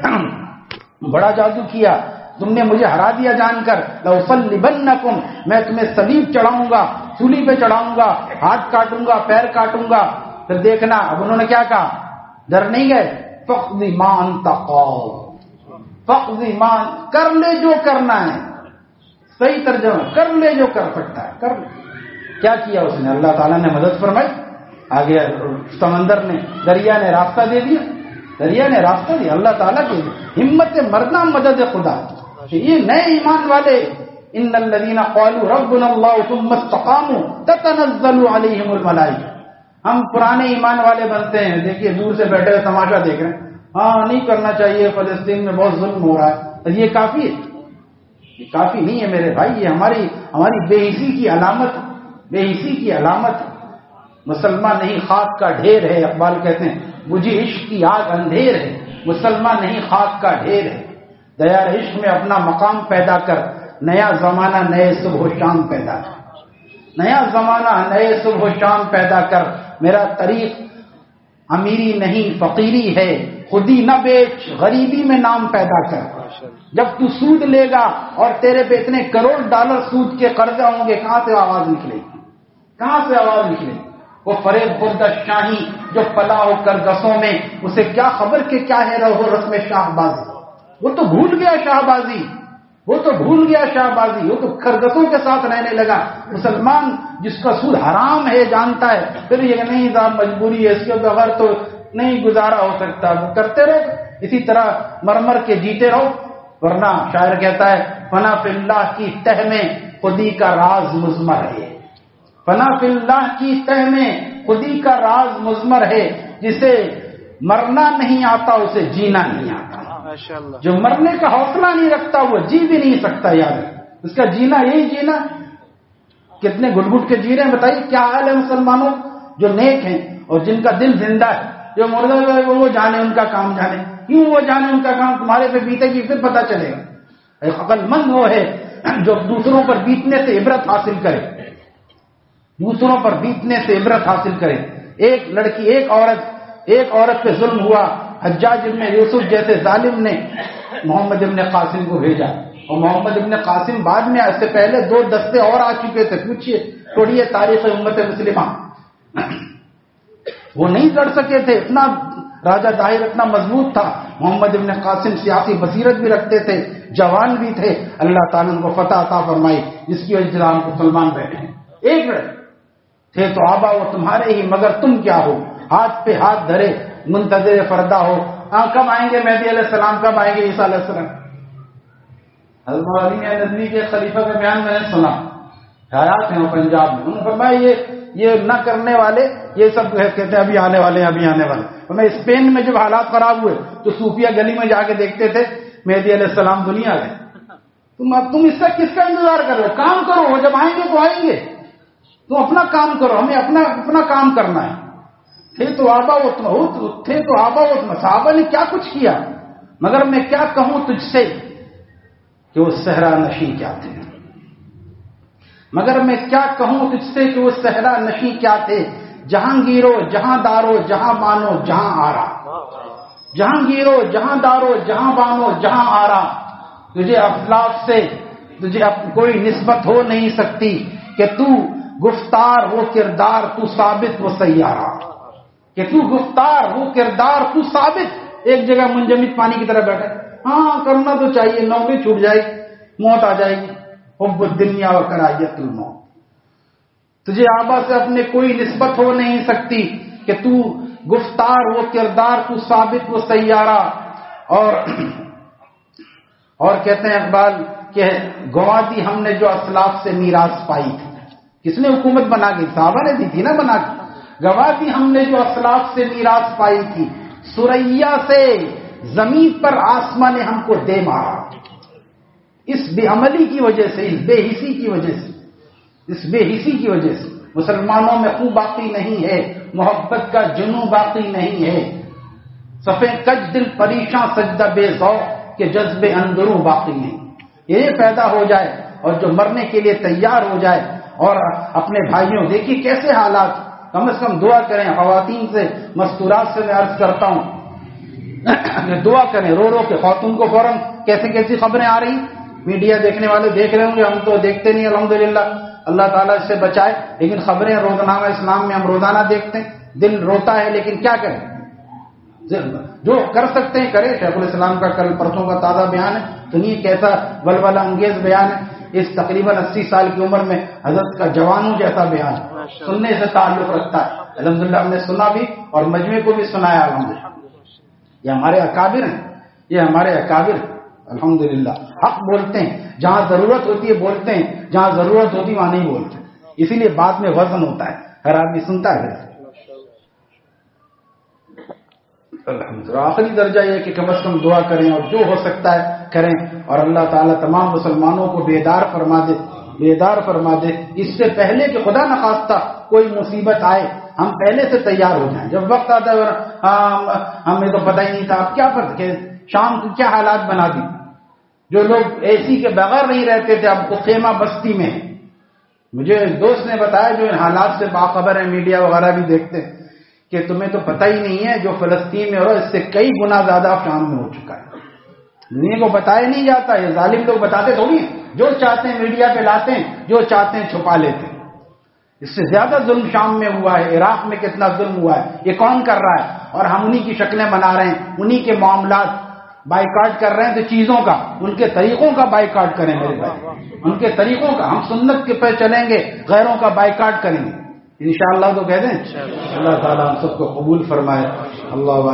بڑا جادو کیا, تم نے مجھے ہرا دیا جان کر. لأصلبنکم, میں تمہیں صلیب چڑھاؤں گا, سولی پہ چڑھاؤں گا, ہاتھ کاٹوں گا, پیر کاٹوں گا. پھر دیکھنا. اب انہوں نے کیا کہا, ڈر نہیں گئے. فقض ما انت قاض, فقض ما, کر لے جو کرنا ہے. صحیح ترجمہ, کر لے جو کر سکتا ہے کر لے. کیا کیا اس نے, اللہ تعالیٰ نے مدد فرمائی. آگے سمندر نے, دریا نے راستہ دے دیا, دریا نے راستہ دیا. اللہ تعالیٰ کی ہمت مرنا مدد خدا. یہ نئے ایمان والے, ان الذین قالوا ربنا اللہ ثم استقاموا تتنزل علیہم الملائکہ. ہم پرانے ایمان والے بنتے ہیں, دیکھیے دور سے بیٹھے ہوئے تماشا دیکھ رہے ہیں, ہاں نہیں کرنا چاہیے, فلسطین میں بہت ظلم ہو رہا ہے. یہ کافی ہے, یہ کافی نہیں ہے میرے بھائی. یہ ہماری ہماری بے حسی کی علامت, بے حسی کی علامت. مسلمان نہیں خاک کا ڈھیر ہے, اقبال کہتے ہیں مجھے عشق کی آگ اندھیر ہے. مسلمان نہیں خاک کا ڈھیر ہے. دیار عشق میں اپنا مقام پیدا کر, نیا زمانہ نئے صبح و شام پیدا کر. نیا زمانہ نئے صبح و شام پیدا کر. میرا طریق امیری نہیں فقیری ہے, خودی نہ بیچ غریبی میں نام پیدا کر. جب تو سود لے گا اور تیرے پہ اتنے کروڑ ڈالر سود کے قرضے ہوں گے, کہاں سے آواز نکلے گی, کہاں سے آواز نکلے گی. وہ فریب خوردہ شاہی جو پلا ہو کر گسوں میں, اسے کیا خبر کہ کیا ہے رہو رسم شاہ بازی. وہ تو بھول گیا شاہ بازی, وہ تو بھول گیا شاہ بازی, وہ تو خرگسوں کے ساتھ رہنے لگا. مسلمان جس کا سود حرام ہے جانتا ہے, پھر یہ نہیں صاحب مجبوری ہے, اس کے بغیر تو نہیں گزارا ہو سکتا, وہ کرتے رہو اسی طرح مر مر کے جیتے رہو. ورنہ شاعر کہتا ہے فنا فی اللہ کی تہ میں خودی کا راز مضمر ہے. فنا فی اللہ کی تہ میں خودی کا راز مضمر ہے. جسے مرنا نہیں آتا اسے جینا نہیں آتا. جو مرنے کا حوصلہ نہیں رکھتا وہ جی بھی نہیں سکتا. یار اس کا جینا یہی جینا. کتنے گٹ گٹ کے جی رہے ہیں بتائیے, کیا حال ہے مسلمانوں جو نیک ہیں اور جن کا دل زندہ ہے. جو مردہ وہ جانے ان کا کام جانے, کیوں وہ جانے ان کا کام, تمہارے پہ بیتے گی پھر پتا چلے گا. عقل مند وہ ہے جو دوسروں پر بیتنے سے عبرت حاصل کرے, دوسروں پر بیتنے سے عبرت حاصل کرے. ایک لڑکی, ایک عورت ایک عورت پہ ظلم ہوا, حجاج ابن یوسف جیسے ظالم نے محمد ابن قاسم کو بھیجا, اور محمد ابن قاسم بعد میں, اس سے پہلے دو دستے اور آ چکے تھے. پوچھیے پڑھیے تاریخ امت مسلمہ, وہ نہیں لڑ سکے تھے. اتنا راجہ طاہر اتنا مضبوط تھا، محمد ابن قاسم سیاسی بصیرت بھی رکھتے تھے، جوان بھی تھے، اللہ تعالیٰ نے ان کو فتح عطا فرمائی جس کی وجہ سے ہم مسلمان بیٹھے ہیں۔ ایک منٹ تھے تو آبا وہ تمہارے ہی، مگر تم کیا ہو؟ ہاتھ پہ ہاتھ دھرے منتظر فردا ہو۔ ہاں کب آئیں گے مہدی علیہ السلام، کب آئیں گے عیسیٰ علیہ السلام؟ حضرت مولانا علی ندوی کے خلیفہ کا بیان میں نے سنا، حیات ہیں وہ پنجاب میں، انہوں نے فرمایا یہ یہ نہ کرنے والے یہ سب کہتے ہیں ابھی آنے والے ہیں ابھی آنے والے۔ میں اسپین میں جب حالات خراب ہوئے تو صوفیہ گلی میں جا کے دیکھتے تھے مہدی علیہ السلام دنیا گئے۔ تم اب تم اس کا کس کا انتظار کر رہے ہو؟ کام کرو، وہ جب آئیں گے تو آئیں گے، تم اپنا کام کرو، ہمیں اپنا اپنا کام کرنا ہے۔ تھے تو آبا وہ تھے تو آبا وہ صحابہ نے کیا کچھ کیا، مگر میں کیا کہوں تجھ سے کہ وہ صحرا نشین کیا تھے، مگر میں کیا کہوں تجھ سے کہ وہ صحرا نشین کیا تھے۔ جہانگیرو جہاں دارو جہاں بانو جہاں آرا، جہانگیرو جہاں دارو جہاں بانو جہاں آرا، تجھے افلاک سے تجھے کوئی نسبت ہو نہیں سکتی کہ تو گفتار وہ کردار تو ثابت وہ سیارہ، کہ تو گفتار وہ کردار تو ثابت۔ ایک جگہ منجمد پانی کی طرح بیٹھے، ہاں کرنا تو چاہیے، نوکری چھوٹ جائے گی، موت آ جائے گی، حب الدنیا و کراہیت الموت۔ تجھے آبا سے اپنے کوئی نسبت ہو نہیں سکتی کہ تو گفتار وہ کردار تو ثابت وہ سیارہ۔ اور اور کہتے ہیں اقبال کہ گوا دی ہم نے جو اسلاف سے میراث پائی تھی۔ کس نے حکومت بنا کے؟ صحابہ نے دی تھی نا بنا کے۔ گوا دی ہم نے جو اسلاف سے میراث پائی تھی، سریا سے زمین پر آسمان نے ہم کو دے مارا۔ اس بے عملی کی وجہ سے، اس بے حسی کی وجہ سے، اس بے حسی کی وجہ سے مسلمانوں میں خون باقی نہیں ہے، محبت کا جنون باقی نہیں ہے، صفے کج دل پریشاں سجدہ بے ذوق کے جذبے اندروں باقی نہیں۔ یہ پیدا ہو جائے اور جو مرنے کے لیے تیار ہو جائے۔ اور اپنے بھائیوں دیکھیے کیسے حالات، کم از کم دعا کریں۔ خواتین سے مستورات سے میں عرض کرتا ہوں کہ دعا کریں، رو رو کے خواتون کو فوراً کیسے کیسی خبریں آ رہی، میڈیا دیکھنے والے دیکھ رہے ہوں گے، ہم تو دیکھتے نہیں الحمدللہ، اللہ تعالیٰ اس سے بچائے، لیکن خبریں روزنامہ اسلام میں ہم روزانہ دیکھتے ہیں، دل روتا ہے، لیکن کیا کریں، جو کر سکتے ہیں کریں۔ شیخ الاسلام کا کل پرسوں کا تازہ بیان ہے، سنیے کیسا ولولہ انگیز بیان ہے، اس تقریباً اسی سال کی عمر میں حضرت کا جوانوں جیسا بیان سننے سے تعلق رکھتا ہے۔ الحمدللہ ہم نے سنا بھی اور مجمع کو بھی سنایا الحمدللہ۔ یہ ہمارے اکابر ہیں، یہ ہمارے اکابر ہیں الحمدللہ، حق بولتے ہیں، جہاں ضرورت ہوتی ہے بولتے ہیں، جہاں ضرورت ہوتی ہے وہاں نہیں بولتے، اسی لیے بات میں وزن ہوتا ہے، ہر آدمی سنتا ہے۔ الحمدللہ آخری درجہ یہ کہ کم از کم دعا کریں اور جو ہو سکتا ہے کریں، اور اللہ تعالیٰ تمام مسلمانوں کو بیدار فرما دے، بیدار فرما دے۔ اس سے پہلے کہ خدا نخواستہ کوئی مصیبت آئے ہم پہلے سے تیار ہو جائیں۔ جب وقت آتا ہے ہمیں تو پتہ ہی نہیں تھا، اب کیا پتہ کہ شام کو کیا حالات بنا دی، جو لوگ اے سی کے بغیر نہیں رہتے تھے اب وہ خیمہ بستی میں ہیں۔ مجھے دوست نے بتایا جو ان حالات سے باخبر ہیں، میڈیا وغیرہ بھی دیکھتے ہیں، کہ تمہیں تو پتہ ہی نہیں ہے جو فلسطین میں ہو رہا ہے اس سے کئی گنا زیادہ شام میں ہو چکا ہے، دنیا کو بتایا نہیں جاتا، یہ ظالم لوگ بتاتے تھوڑی ہیں، جو چاہتے ہیں میڈیا پہ لاتے ہیں، جو چاہتے ہیں چھپا لیتے ہیں۔ اس سے زیادہ ظلم شام میں ہوا ہے، عراق میں کتنا ظلم ہوا ہے، یہ کون کر رہا ہے؟ اور ہم انہی کی شکلیں بنا رہے ہیں، انہی کے معاملات بائیکاٹ کر رہے ہیں، تو چیزوں کا، ان کے طریقوں کا بائیکاٹ کریں میرے بھائی، ان کے طریقوں کا، ہم سنت کے پہ چلیں گے، غیروں کا بائیکاٹ کریں گے انشاءاللہ، تو کہہ دیں اللہ تعالیٰ ہم سب کو قبول فرمائے۔ اللہ